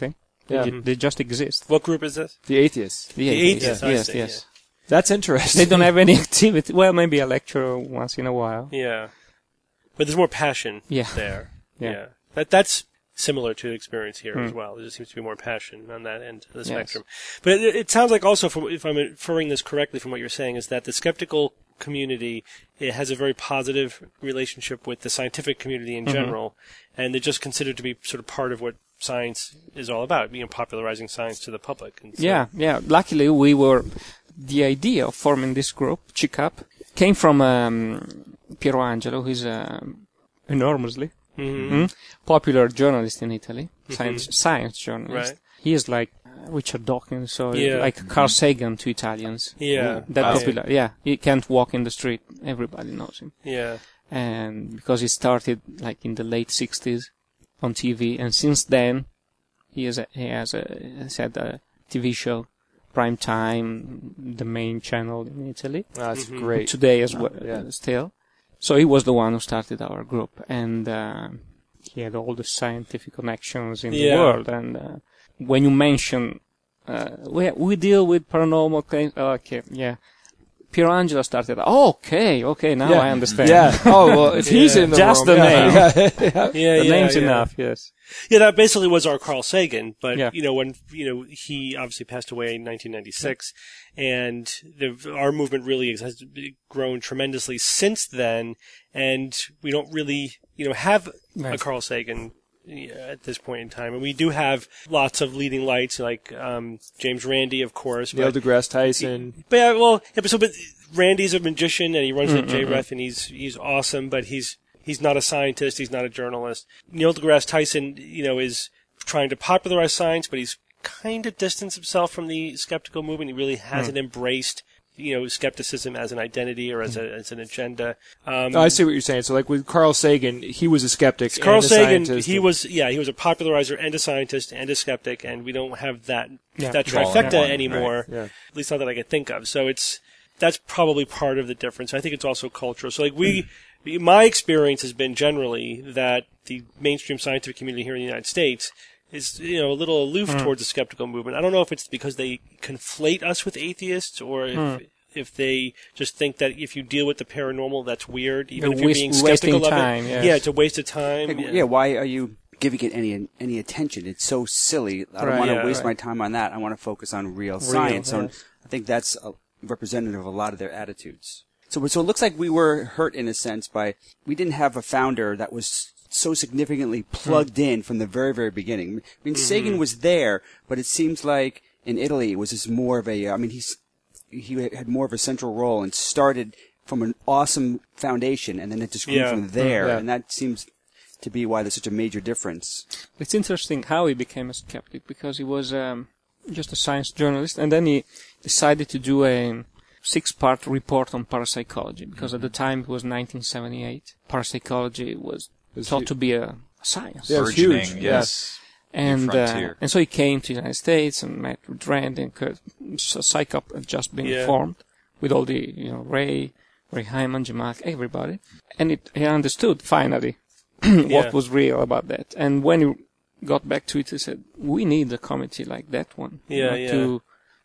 Yeah. They, they just exist. What group is this? The atheists. The atheists, Yes, I yes, see, yes. That's interesting. They don't have any activity. Well, maybe a lecture once in a while. Yeah. But there's more passion Yeah. there. Yeah. Yeah. That That's similar to the experience here as Mm. well. There just seems to be more passion on that end of the Yes. spectrum. But it, it sounds like also, from, if I'm inferring this correctly from what you're saying, is that the skeptical community, it has a very positive relationship with the scientific community in Mhm. general, and they're just considered to be sort of part of what science is all about, you know, popularizing science to the public. And so, Yeah, yeah. Luckily, we were. The idea of forming this group, C C A P, came from um, Piero Angelo, who is um, enormously Mhm. mm, popular journalist in Italy, Mhm. science science journalist. Right. He is like uh, Richard Dawkins, so Yeah. like Carl Sagan to Italians. Yeah. That Wow. popular. Yeah, he can't walk in the street. Everybody knows him. Yeah. And because he started like in the late sixties on T V, and since then he has a, he has a has had a T V show, prime time, the main channel in Italy. That's Mhm. great. Today as well, Yeah. uh, still. So he was the one who started our group, and uh, he had all the scientific connections in Yeah. the world. And uh, when you mention uh, we we deal with paranormal claims, okay, yeah. Piero Angelo started. Oh, okay, okay, now Yeah. I understand. Yeah. Oh, well, if he's Yeah. in the Just room. the yeah. name. Yeah. yeah. Yeah, the yeah, name's yeah. enough. Yes. Yeah, that basically was our Carl Sagan, but Yeah. you know when you know he obviously passed away in nineteen ninety-six, and the, our movement really has grown tremendously since then, and we don't really you know have a Right. Carl Sagan yeah, at this point in time, and we do have lots of leading lights like um, James Randi, of course. Neil But, deGrasse Tyson. but yeah, well, yeah, but, so, but Randy's a magician and he runs Mm, the J R E F, and he's he's awesome, but he's he's not a scientist, he's not a journalist. Neil deGrasse Tyson, you know, is trying to popularize science, but he's kind of distanced himself from the skeptical movement. He really hasn't embraced, you know, skepticism as an identity or as a as an agenda. Um, Oh, I see what you're saying. So, like with Carl Sagan, he was a skeptic. Carl and a Sagan, scientist. he was yeah, he was a popularizer and a scientist and a skeptic, and we don't have that Yeah. that All in trifecta one, anymore. Yeah. At least not that I can think of. So it's that's probably part of the difference. I think it's also cultural. So like we, my experience has been generally that the mainstream scientific community here in the United States is you know a little aloof towards the skeptical movement. I don't know if it's because they conflate us with atheists or if. If they just think that if you deal with the paranormal, that's weird, even They're if you're waste- being skeptical wasting of time, it. yes. Yeah, it's a waste of time. Like, yeah, why are you giving it any any attention? It's so silly. I don't Right, want to yeah, waste right. my time on that. I want to focus on real, science. So yes. I think that's a representative of a lot of their attitudes. So, so it looks like we were hurt in a sense by we didn't have a founder that was so significantly plugged in from the very, very beginning. I mean, Sagan was there, but it seems like in Italy it was just more of a. I mean, he's he had more of a central role and started from an awesome foundation, and then it just grew Yeah. from there. Yeah. And that seems to be why there's such a major difference. It's interesting how he became a skeptic, because he was um, just a science journalist, and then he decided to do a six-part report on parapsychology, because at the time it was nineteen seventy-eight. Parapsychology was Was thought hu- to be a science. Yeah, it was Burgeoning, huge. yes. And uh, frontier. and so he came to the United States and met with Rand, and Kurt. So PsychUp had just been Yeah. formed with all the you know Ray, Ray Hyman, Jamak, everybody, and it, he understood finally what Yeah. was real about that. And when he got back to it, he said, "We need a committee like that one, you Yeah, know, yeah. to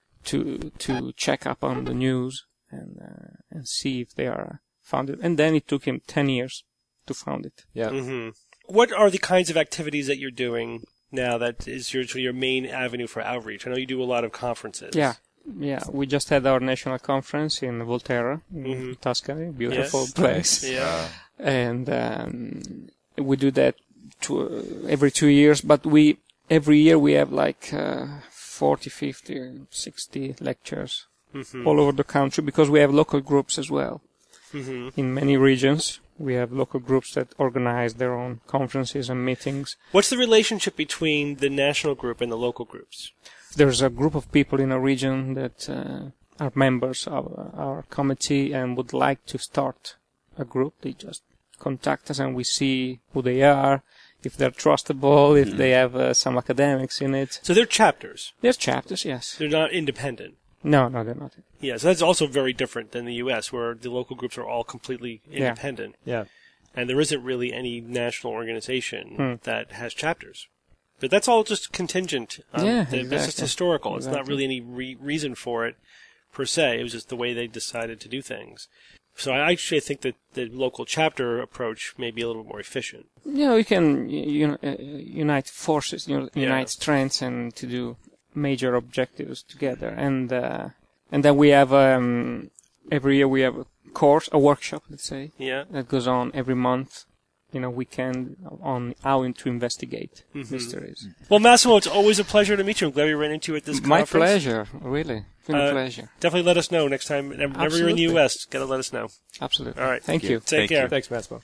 to to check up on the news and uh, and see if they are founded." And then it took him ten years to found it. Yeah. hmm What are the kinds of activities that you're doing now that is your sort of your main avenue for outreach? I know you do a lot of conferences. Yeah. Yeah, we just had our national conference in Volterra, in Mhm. Tuscany, beautiful Yes. place. Yeah. And um, we do that to, uh, every two years, but we every year we have like uh, forty, fifty, sixty lectures hmm all over the country, because we have local groups as well. hmm In many regions, we have local groups that organize their own conferences and meetings. What's the relationship between the national group and the local groups? There's a group of people in a region that uh, are members of our committee and would like to start a group. They just contact us and we see who they are, if they're trustable, if they have uh, some academics in it. So they're chapters. There's chapters, yes. They're not independent. No, no, they're not. Yeah, so that's also very different than the U S, where the local groups are all completely Yeah. independent. Yeah. And there isn't really any national organization Hmm. that has chapters. But that's all just contingent. Um, Yeah, That's just exactly. historical. It's not Exactly. really any re- reason for it, per se. It was just the way they decided to do things. So I actually think that the local chapter approach may be a little bit more efficient. Yeah, we can you know, uh, unite forces, you know, Yeah. unite strengths, and to do major objectives together. And uh, and then we have um, every year we have a course, a workshop, let's say, Yeah. that goes on every month. You know, weekend on how to investigate Mhm. mysteries. Well, Massimo, it's always a pleasure to meet you. I'm glad we ran into you at this My conference. pleasure, really. It's been Uh, a pleasure. Definitely let us know next time. Whenever you're in the Absolutely. U S, gotta let us know. Absolutely. All right. Thank you. Take Thank care. you. Thanks, Massimo.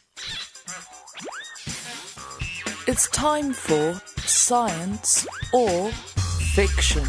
It's time for Science or Fiction.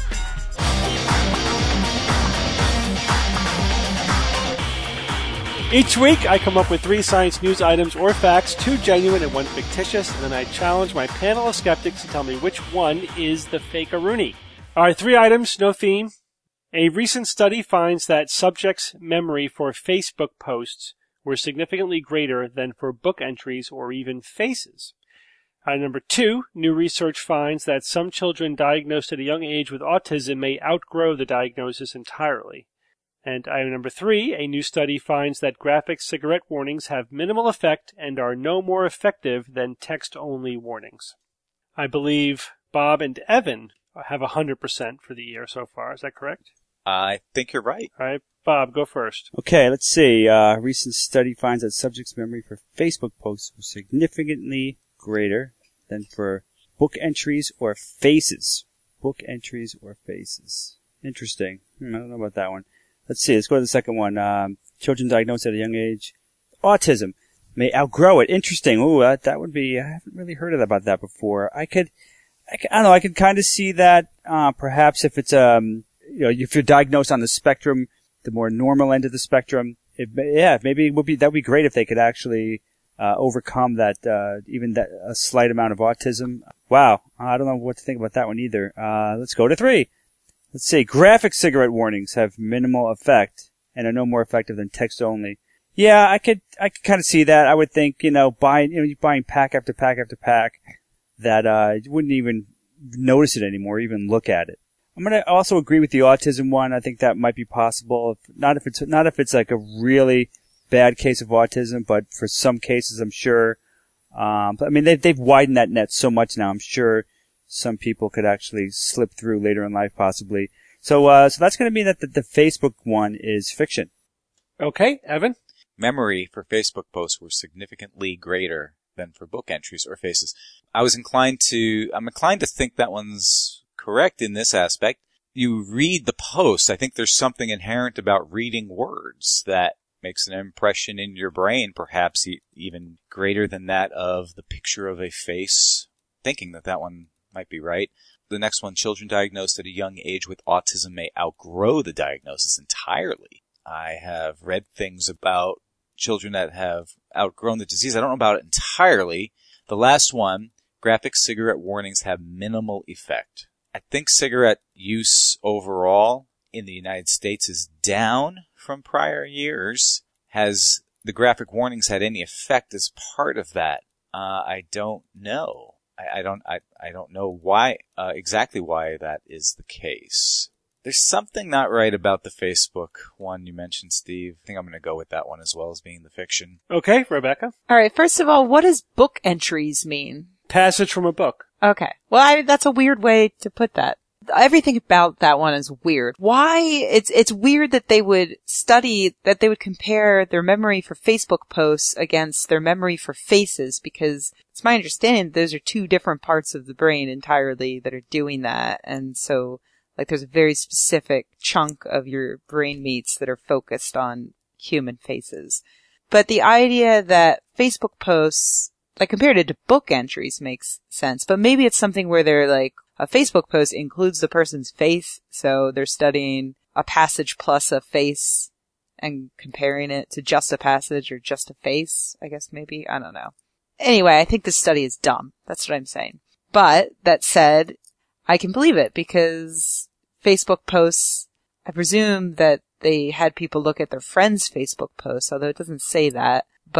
Each week, I come up with three science news items or facts, two genuine and one fictitious, and then I challenge my panel of skeptics to tell me which one is the fake-a-rooney. All right, three items, no theme. A recent study finds that subjects' memory for Facebook posts were significantly greater than for book entries or even faces. Item number two, new research finds that some children diagnosed at a young age with autism may outgrow the diagnosis entirely. And item number three, a new study finds that graphic cigarette warnings have minimal effect and are no more effective than text-only warnings. I believe Bob and Evan have one hundred percent for the year so far. Is that correct? I think you're right. All right, Bob, go first. Okay, let's see. Uh, recent study finds that subjects' memory for Facebook posts was significantly greater than for book entries or faces. Book entries or faces. Interesting. Hmm, I don't know about that one. Let's see. Let's go to the second one. Um, children diagnosed at a young age, autism may outgrow it. Interesting. Ooh, that, that would be. I haven't really heard about that before. I could. I, could, I don't know. I could kind of see that. Uh, perhaps if it's um, you know, if you're diagnosed on the spectrum, the more normal end of the spectrum. It, yeah, maybe it would be. That would be great if they could actually uh, overcome that. Uh, even that a slight amount of autism. Wow. I don't know what to think about that one either. Uh, let's go to three. Let's see. Graphic cigarette warnings have minimal effect and are no more effective than text only. Yeah, I could, I could kind of see that. I would think, you know, buying, you know, you're buying pack after pack after pack, that uh, you wouldn't even notice it anymore, even look at it. I'm gonna also agree with the autism one. I think that might be possible. If, not if it's not if it's like a really bad case of autism, but for some cases, I'm sure. Um, but I mean, they've they've widened that net so much now. I'm sure some people could actually slip through later in life, possibly. So, uh, so that's going to mean that the, the Facebook one is fiction. Okay, Evan? Memory for Facebook posts were significantly greater than for book entries or faces. I was inclined to, I'm inclined to think that one's correct in this aspect. You read the post. I think there's something inherent about reading words that makes an impression in your brain, perhaps e- even greater than that of the picture of a face. Thinking that that one might be right. The next one, children diagnosed at a young age with autism may outgrow the diagnosis entirely. I have read things about children that have outgrown the disease. I don't know about it entirely. The last one, graphic cigarette warnings have minimal effect. I think cigarette use overall in the United States is down from prior years. Has the graphic warnings had any effect as part of that? Uh, I don't know. I, I don't. I, I don't know why uh, exactly why that is the case. There's something not right about the Facebook one you mentioned, Steve. I think I'm going to go with that one as well as being the fiction. Okay, Rebecca? All right. First of all, what does book entries mean? Passage from a book. Okay. Well, I, that's a weird way to put that. Everything about that one is weird. Why? It's, it's weird that they would study, that they would compare their memory for Facebook posts against their memory for faces, because it's my understanding that those are two different parts of the brain entirely that are doing that. And so, like, there's a very specific chunk of your brain meats that are focused on human faces. But the idea that Facebook posts, like, compared to book entries makes sense. But maybe it's something where they're like, a Facebook post includes the person's face, so they're studying a passage plus a face and comparing it to just a passage or just a face, I guess maybe. I don't know. Anyway, I think this study is dumb. That's what I'm saying. But, that said, I can believe it because Facebook posts, I presume that they had people look at their friends' Facebook posts, although it doesn't say that. But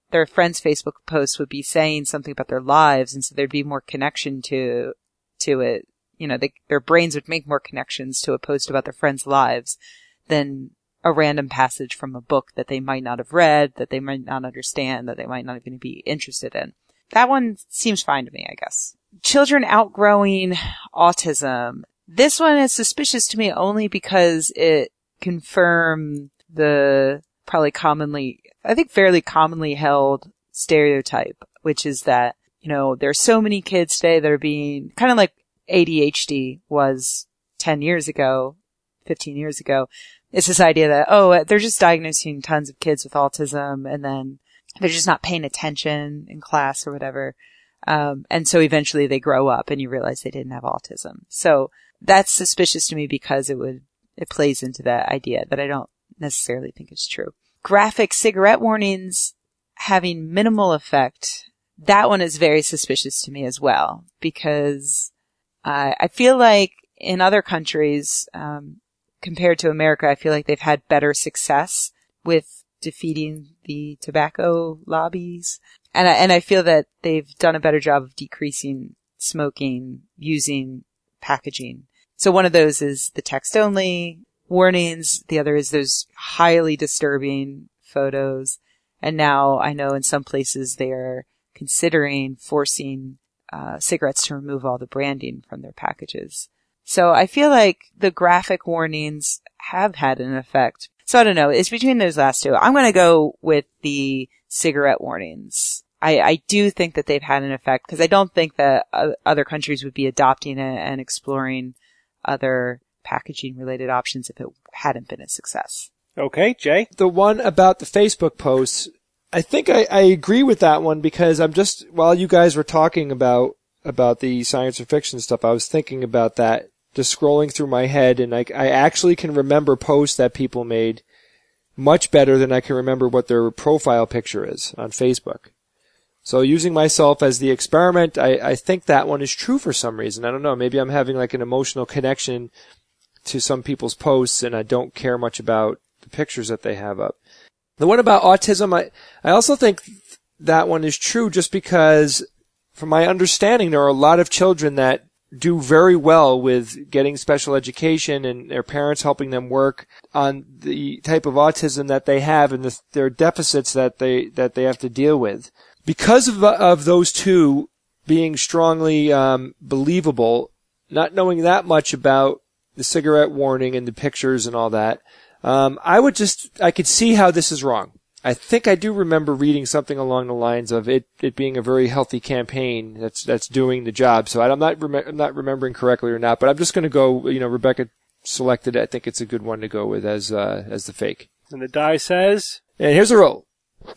their friends' Facebook posts would be saying something about their lives, and so there'd be more connection to to it. You know, they, their brains would make more connections to a post about their friends' lives than a random passage from a book that they might not have read, that they might not understand, that they might not even be interested in. That one seems fine to me, I guess. Children outgrowing autism. This one is suspicious to me only because it confirms the probably commonly, I think fairly commonly held stereotype, which is that, you know, there's so many kids today that are being kind of like A D H D was ten years ago, fifteen years ago. It's this idea that, oh, they're just diagnosing tons of kids with autism and then they're just not paying attention in class or whatever. Um, and so eventually they grow up and you realize they didn't have autism. So that's suspicious to me because it would, it plays into that idea that I don't necessarily think is true. Graphic cigarette warnings having minimal effect. That one is very suspicious to me as well because uh, I feel like in other countries, um, compared to America, I feel like they've had better success with defeating the tobacco lobbies. And I, and I feel that they've done a better job of decreasing smoking using packaging. So one of those is the text only warnings. The other is those highly disturbing photos. And now I know in some places they are considering forcing uh, cigarettes to remove all the branding from their packages. So I feel like the graphic warnings have had an effect. So I don't know. It's between those last two. I'm going to go with the cigarette warnings. I, I do think that they've had an effect because I don't think that uh, other countries would be adopting it and exploring other packaging related options if it hadn't been a success. Okay, Jay? The one about the Facebook posts, I think I, I agree with that one because I'm just, while you guys were talking about, about the science fiction stuff, I was thinking about that. Just scrolling through my head, and I, I actually can remember posts that people made much better than I can remember what their profile picture is on Facebook. So using myself as the experiment, I, I think that one is true for some reason. I don't know. Maybe I'm having like an emotional connection to some people's posts, and I don't care much about the pictures that they have up. The one about autism, I, I also think that one is true just because, from my understanding, there are a lot of children that do very well with getting special education and their parents helping them work on the type of autism that they have and the, their deficits that they that they have to deal with. Because of of those two being strongly um, believable, not knowing that much about the cigarette warning and the pictures and all that, um, I would just I could see how this is wrong. I think I do remember reading something along the lines of it, it being a very healthy campaign that's that's doing the job. So I'm not rem- I'm not remembering correctly or not, but I'm just going to go. You know, Rebecca selected it. I think it's a good one to go with as uh, as the fake. And the die says. And here's a roll.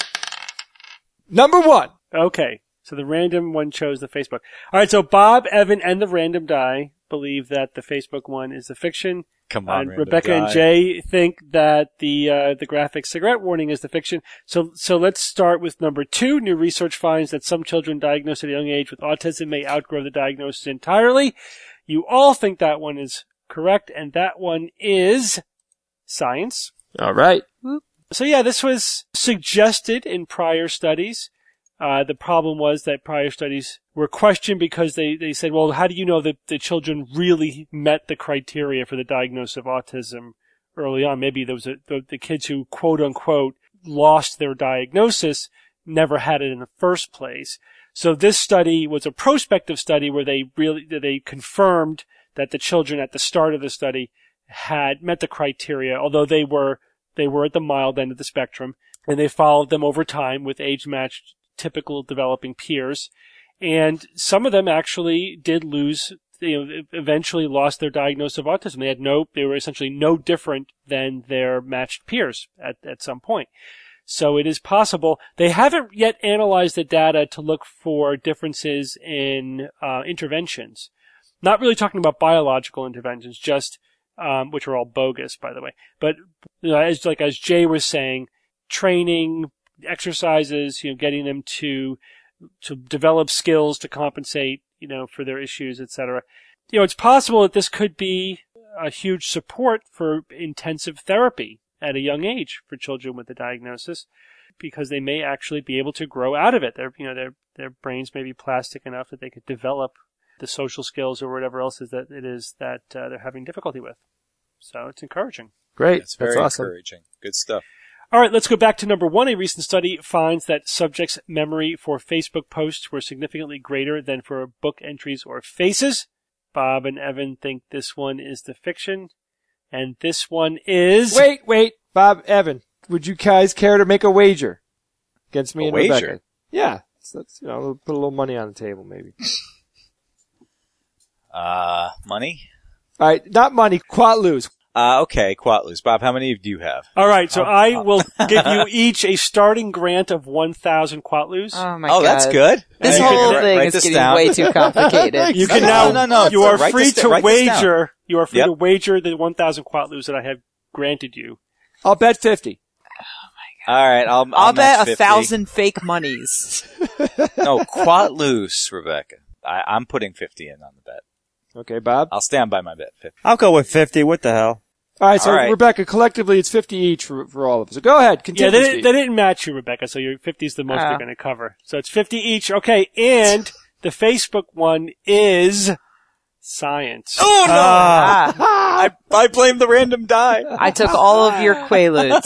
Number one. Okay, so the random one chose the Facebook. All right, so Bob, Evan, and the random die believe that the Facebook one is the fiction. Come on, and Rebecca die. And Jay think that the uh, the graphic cigarette warning is the fiction. So so let's start with number two. New research finds that some children diagnosed at a young age with autism may outgrow the diagnosis entirely. You all think that one is correct, and that one is science. All right. So yeah, this was suggested in prior studies. Uh, the problem was that prior studies were questioned because they, they said, well, how do you know that the children really met the criteria for the diagnosis of autism early on? Maybe there was a, the, the kids who, quote unquote, lost their diagnosis never had it in the first place. So this study was a prospective study where they really, they confirmed that the children at the start of the study had met the criteria, although they were, they were at the mild end of the spectrum, and they followed them over time with age-matched typical developing peers, and some of them actually did lose, you know, eventually lost their diagnosis of autism. They had no, they were essentially no different than their matched peers at, at some point. So it is possible. They haven't yet analyzed the data to look for differences in uh, interventions. Not really talking about biological interventions, just um, which are all bogus, by the way. But you know, as like as Jay was saying, training, exercises, you know, getting them to to develop skills to compensate, you know, for their issues, et cetera. You know, it's possible that this could be a huge support for intensive therapy at a young age for children with the diagnosis. because they may actually be able to grow out of it. Their, you know, their their brains may be plastic enough that they could develop the social skills or whatever else is that it is that uh, they're having difficulty with. So it's encouraging. Great. It's very That's awesome. encouraging. Good stuff. All right, let's go back to number one. A recent study finds that subjects' memory for Facebook posts were significantly greater than for book entries or faces. Bob and Evan think this one is the fiction, and this one is... Wait, wait, Bob, Evan, would you guys care to make a wager against me A and wager? Rebecca? Yeah, so let's, you know, put a little money on the table, maybe. Uh, money? All right, not money, Quatloos. Uh, okay, Quatloos. Bob, how many do you have? All right, so I will give you each a starting grant of one thousand Quatloos. Oh my Oh, god. that's good. This You whole can thing write is this getting down. way too complicated. You can No, now, no, no, you no, are write free this da- to write this down. wager, you are free Yep. to wager the one thousand Quatloos that I have granted you. I'll bet fifty. All right, I'll, I'll, I'll bet match a fifty. thousand fake monies. No, Quatloos, Rebecca. I, I'm putting fifty in on the bet. Okay, Bob? I'll stand by my bet. fifty. I'll go with fifty. What the hell? All right, so All right. Rebecca, collectively it's fifty each for, for all of us. So go ahead, Yeah, continue. they, didn't- Steve. they didn't match you, Rebecca, so your fifty is the most Oh. they're going to cover. So it's fifty each. Okay, and the Facebook one is science. Oh, no! Ah, I, I blame the random die. I took all of your Quaaludes.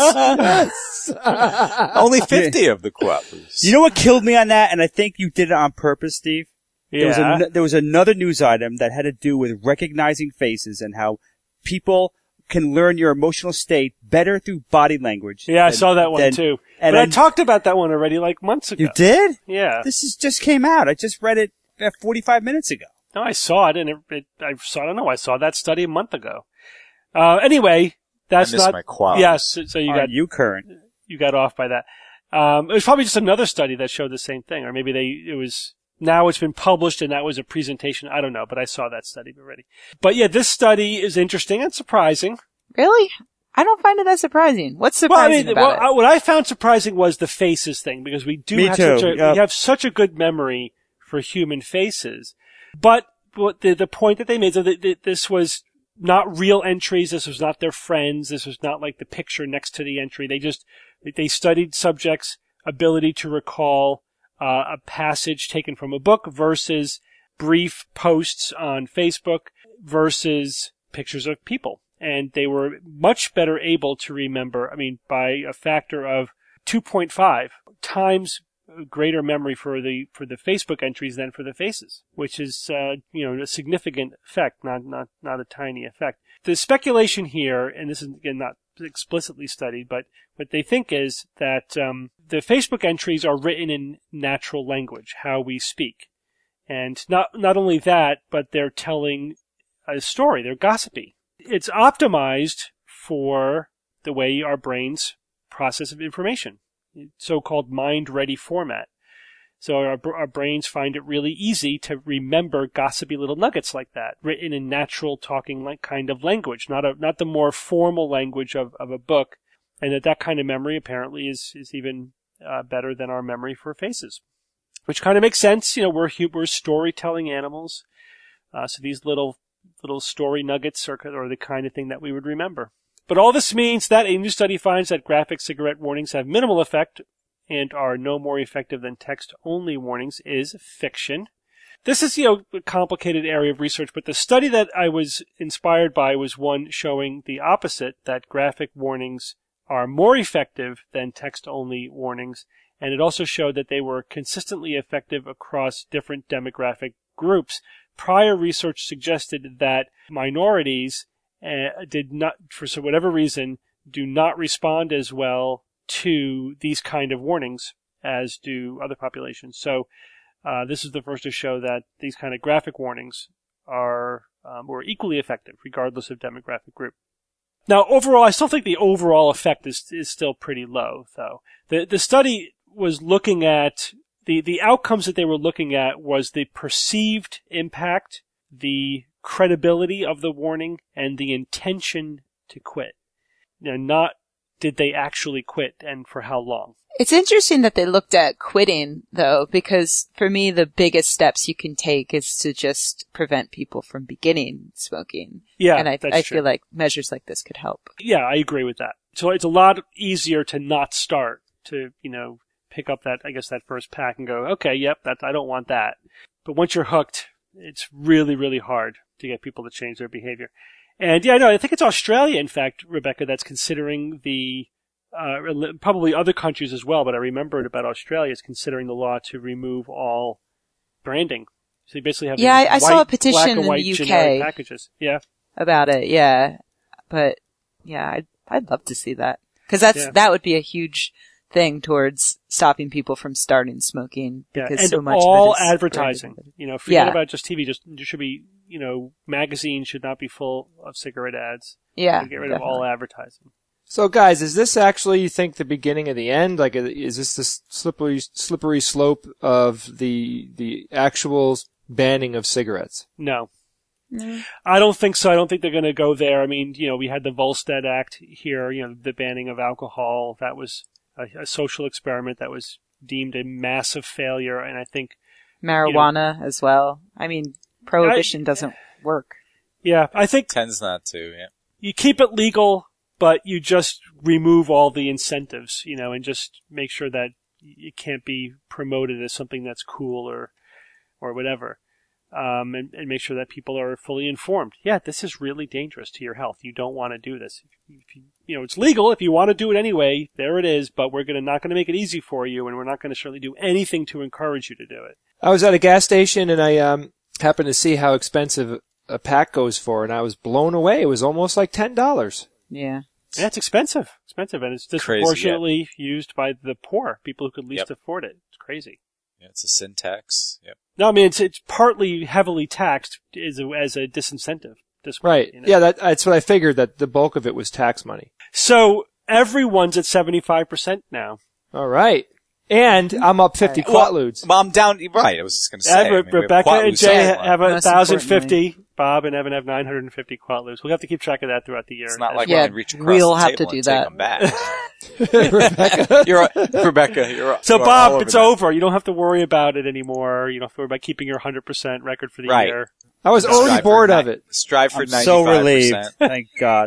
Only fifty of the Quatloos. You know what killed me on that? And I think you did it on purpose, Steve. There was, Yeah. a, there was another news item that had to do with recognizing faces and how people can learn your emotional state better through body language. Yeah, I than- saw that one than- too. and But I then- talked about that one already like months ago. You did? Yeah. This is just came out. I just read it uh, forty-five minutes ago. No, I saw it, and it, it, I saw. I don't know. I saw that study a month ago. Uh, anyway, that's I missed not. my Quatloos. Yes, so, so you Are got you current? you got off by that. Um, it was probably just another study that showed the same thing, or maybe they it was now it's been published and that was a presentation. I don't know, but I saw that study already. But yeah, this study is interesting and surprising. Really? I don't find it that surprising. What's Well, I surprising mean, about well, I- what I found surprising was the faces thing because we do Me have too, such a yep. we have such a good memory for human faces, but what the the point that they made so that that this was not real entries. This was not their friends. This was not like the picture next to the entry. They just they studied subjects' ability to recall uh, a passage taken from a book versus brief posts on Facebook versus pictures of people. And they were much better able to remember, I mean, by a factor of two point five times greater memory for the for the Facebook entries than for the faces, which is uh, you know a significant effect, not not not a tiny effect. The speculation here, and this is again not explicitly studied, but what they think is that um, the Facebook entries are written in natural language, how we speak, and not not only that, but they're telling a story. They're gossipy. It's optimized for the way our brains process of information, so-called mind-ready format. So our, our brains find it really easy to remember gossipy little nuggets like that, written in natural talking like kind of language, not a not the more formal language of, of a book. And that that kind of memory apparently is is even uh, better than our memory for faces, which kind of makes sense. You know, we're we're storytelling animals, uh, so these little little story nuggets are, are the kind of thing that we would remember. But all this means that a new study finds that graphic cigarette warnings have minimal effect and are no more effective than text-only warnings is fiction. This is, you know, a complicated area of research, but the study that I was inspired by was one showing the opposite, that graphic warnings are more effective than text-only warnings, and it also showed that they were consistently effective across different demographic groups. Prior research suggested that minorities uh, did not, for so whatever reason, do not respond as well to these kind of warnings as do other populations. So uh, this is the first to show that these kind of graphic warnings are um, were equally effective regardless of demographic group. Now, overall, I still think the overall effect is is still pretty low, though. The the study was looking at the the outcomes that they were looking at was the perceived impact, the credibility of the warning, and the intention to quit. You know, not did they actually quit and for how long. It's interesting that they looked at quitting, though, because for me, the biggest steps you can take is to just prevent people from beginning smoking. Yeah, and I, that's I true. feel like measures like this could help. Yeah, I agree with that. So it's a lot easier to not start to, you know, pick up that, I guess, that first pack and go, okay, yep, that, I don't want that. But once you're hooked, it's really, really hard to get people to change their behavior. And yeah, no, I think it's Australia, in fact, Rebecca, that's considering the, uh, probably other countries as well, but I remembered about Australia is considering the law to remove all branding. So you basically have yeah, these I, I white, saw a petition black in and white the U generic K packages. Yeah. about it. Yeah, but yeah, I'd, I'd love to see that because that's Yeah. that would be a huge thing towards stopping people from starting smoking Yeah, because and so much all of it is advertising. You know, forget Yeah. about just T V. Just there should be, you know, magazines should not be full of cigarette ads. Yeah, So get rid of all advertising. So, guys, is this actually, you think, the beginning of the end? Like, is this the slippery, slippery slope of the the actual banning of cigarettes? No. I don't think so. I don't think they're going to go there. I mean, you know, we had the Volstead Act here, you know, the banning of alcohol. That was a, a social experiment that was deemed a massive failure, and I think marijuana you know, as well. I mean, prohibition I, doesn't work. Yeah, I think tends not to. Yeah, you keep it legal, but you just remove all the incentives, you know, and just make sure that it can't be promoted as something that's cool or or whatever. Um, and, and make sure that people are fully informed. Yeah, this is really dangerous to your health. You don't want to do this. If you, you know, it's legal if you want to do it anyway. There it is. But we're gonna not going to make it easy for you, and we're not going to certainly do anything to encourage you to do it. I was at a gas station and I um happened to see how expensive a pack goes for, and I was blown away. It was almost like ten dollars. Yeah. Yeah, it's expensive, expensive, and it's disproportionately crazy, yeah. used by the poor, people who could least yep. afford it. It's crazy. Yeah, it's a sin tax. Yep. No, I mean it's it's partly heavily taxed as a, as a disincentive. This way, right? You know? Yeah, that, that's what I figured. That the bulk of it was tax money. So everyone's at seventy-five percent now. All right, and I'm up fifty right. Quaaludes. Well, I'm down. Right, I was just going to say. Re- I mean, Rebecca and Jay have a Most thousand fifty. Bob and Evan have nine hundred fifty Quaaludes. We'll have to keep track of that throughout the year. It's not like yeah, we can reach across we'll the have table to do and that. take them back. Rebecca, you're Rebecca. You're so you're Bob, over it's that. over. You don't have to worry about it anymore. You don't have to worry about keeping your one hundred percent record for the right. year. I was Strive already bored ni- of it. Strive for I'm ninety-five so percent. relieved. Thank God.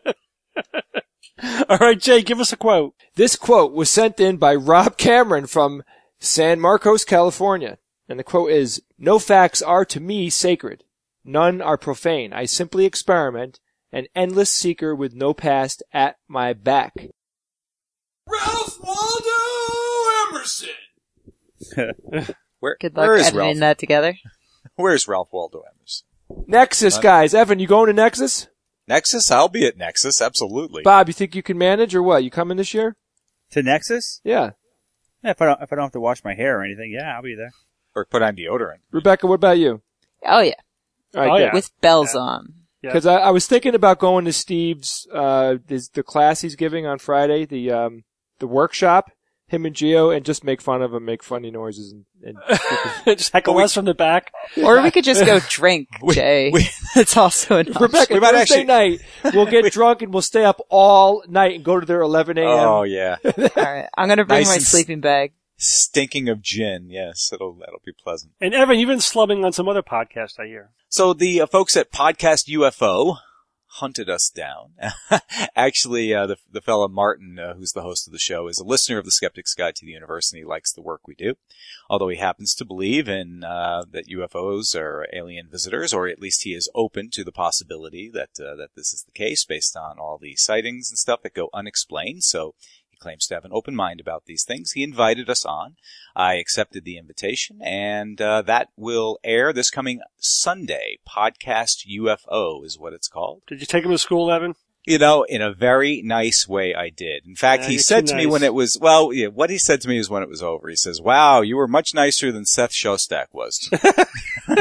All right, Jay, give us a quote. This quote was sent in by Rob Cameron from San Marcos, California. And the quote is, "No facts are to me sacred. None are profane. I simply experiment, an endless seeker with no past at my back." Ralph Waldo Emerson! Where, Good luck where is editing Ralph? that together. Where's Ralph Waldo Emerson? Nexus, guys. Evan, you going to Nexus? Nexus? I'll be at Nexus, absolutely. Bob, you think you can manage or what? You coming this year? To Nexus? Yeah. Yeah, if I don't, if I don't have to wash my hair or anything, yeah, I'll be there. Or put on deodorant. Rebecca, what about you? Oh yeah, All right, Oh, good. yeah. with bells on. Yeah. Because I, I was thinking about going to Steve's, uh, his, the class he's giving on Friday, the, um, the workshop, him and Gio, and just make fun of him, make funny noises, and, and Just heckle us from the back. Or we could just go drink, Jay. we- That's also an option. Rebecca, We might Thursday actually- night, we'll get drunk and we'll stay up all night and go to their eleven a.m. Oh, yeah. All right, I'm gonna bring Nice my and s- sleeping bag. Stinking of gin. Yes, it'll, that'll be pleasant. And Evan, you've been slubbing on some other podcast, I hear. So the uh, folks at Podcast U F O hunted us down. Actually, uh, the, the fella Martin, uh, who's the host of the show, is a listener of the Skeptic's Guide to the Universe, and he likes the work we do. Although he happens to believe in uh, that U F Os are alien visitors, or at least he is open to the possibility that uh, that this is the case based on all the sightings and stuff that go unexplained. So he claims to have an open mind about these things. He invited us on. I accepted the invitation, and uh, that will air this coming Sunday. Podcast U F O is what it's called. Did you take him to school, Evan? You know, in a very nice way I did. In fact, Yeah, he you're said too to me nice. when it was, well, yeah, what he said to me is when it was over. He says, "Wow, you were much nicer than Seth Shostak was." No,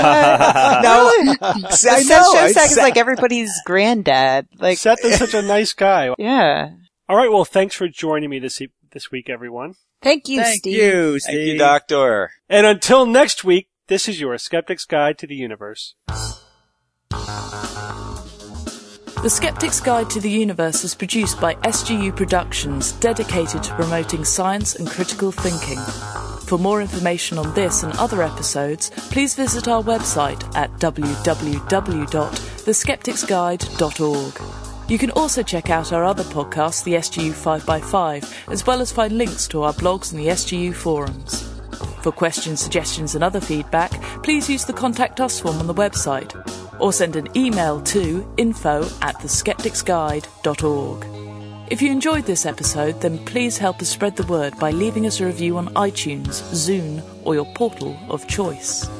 I Seth know. I Shostak is said- like everybody's granddad. Like, Seth is such a nice guy. yeah. All right, well, thanks for joining me this e- this week, everyone. Thank you, Thank Steve. you, Steve. Thank you, Doctor. And until next week, this is your Skeptic's Guide to the Universe. The Skeptic's Guide to the Universe is produced by S G U Productions, dedicated to promoting science and critical thinking. For more information on this and other episodes, please visit our website at w w w dot the skeptics guide dot org. You can also check out our other podcast, the S G U five by five, as well as find links to our blogs and the S G U forums. For questions, suggestions and other feedback, please use the Contact Us form on the website, or send an email to info at the skeptics guide dot org. If you enjoyed this episode, then please help us spread the word by leaving us a review on iTunes, Zune, or your portal of choice.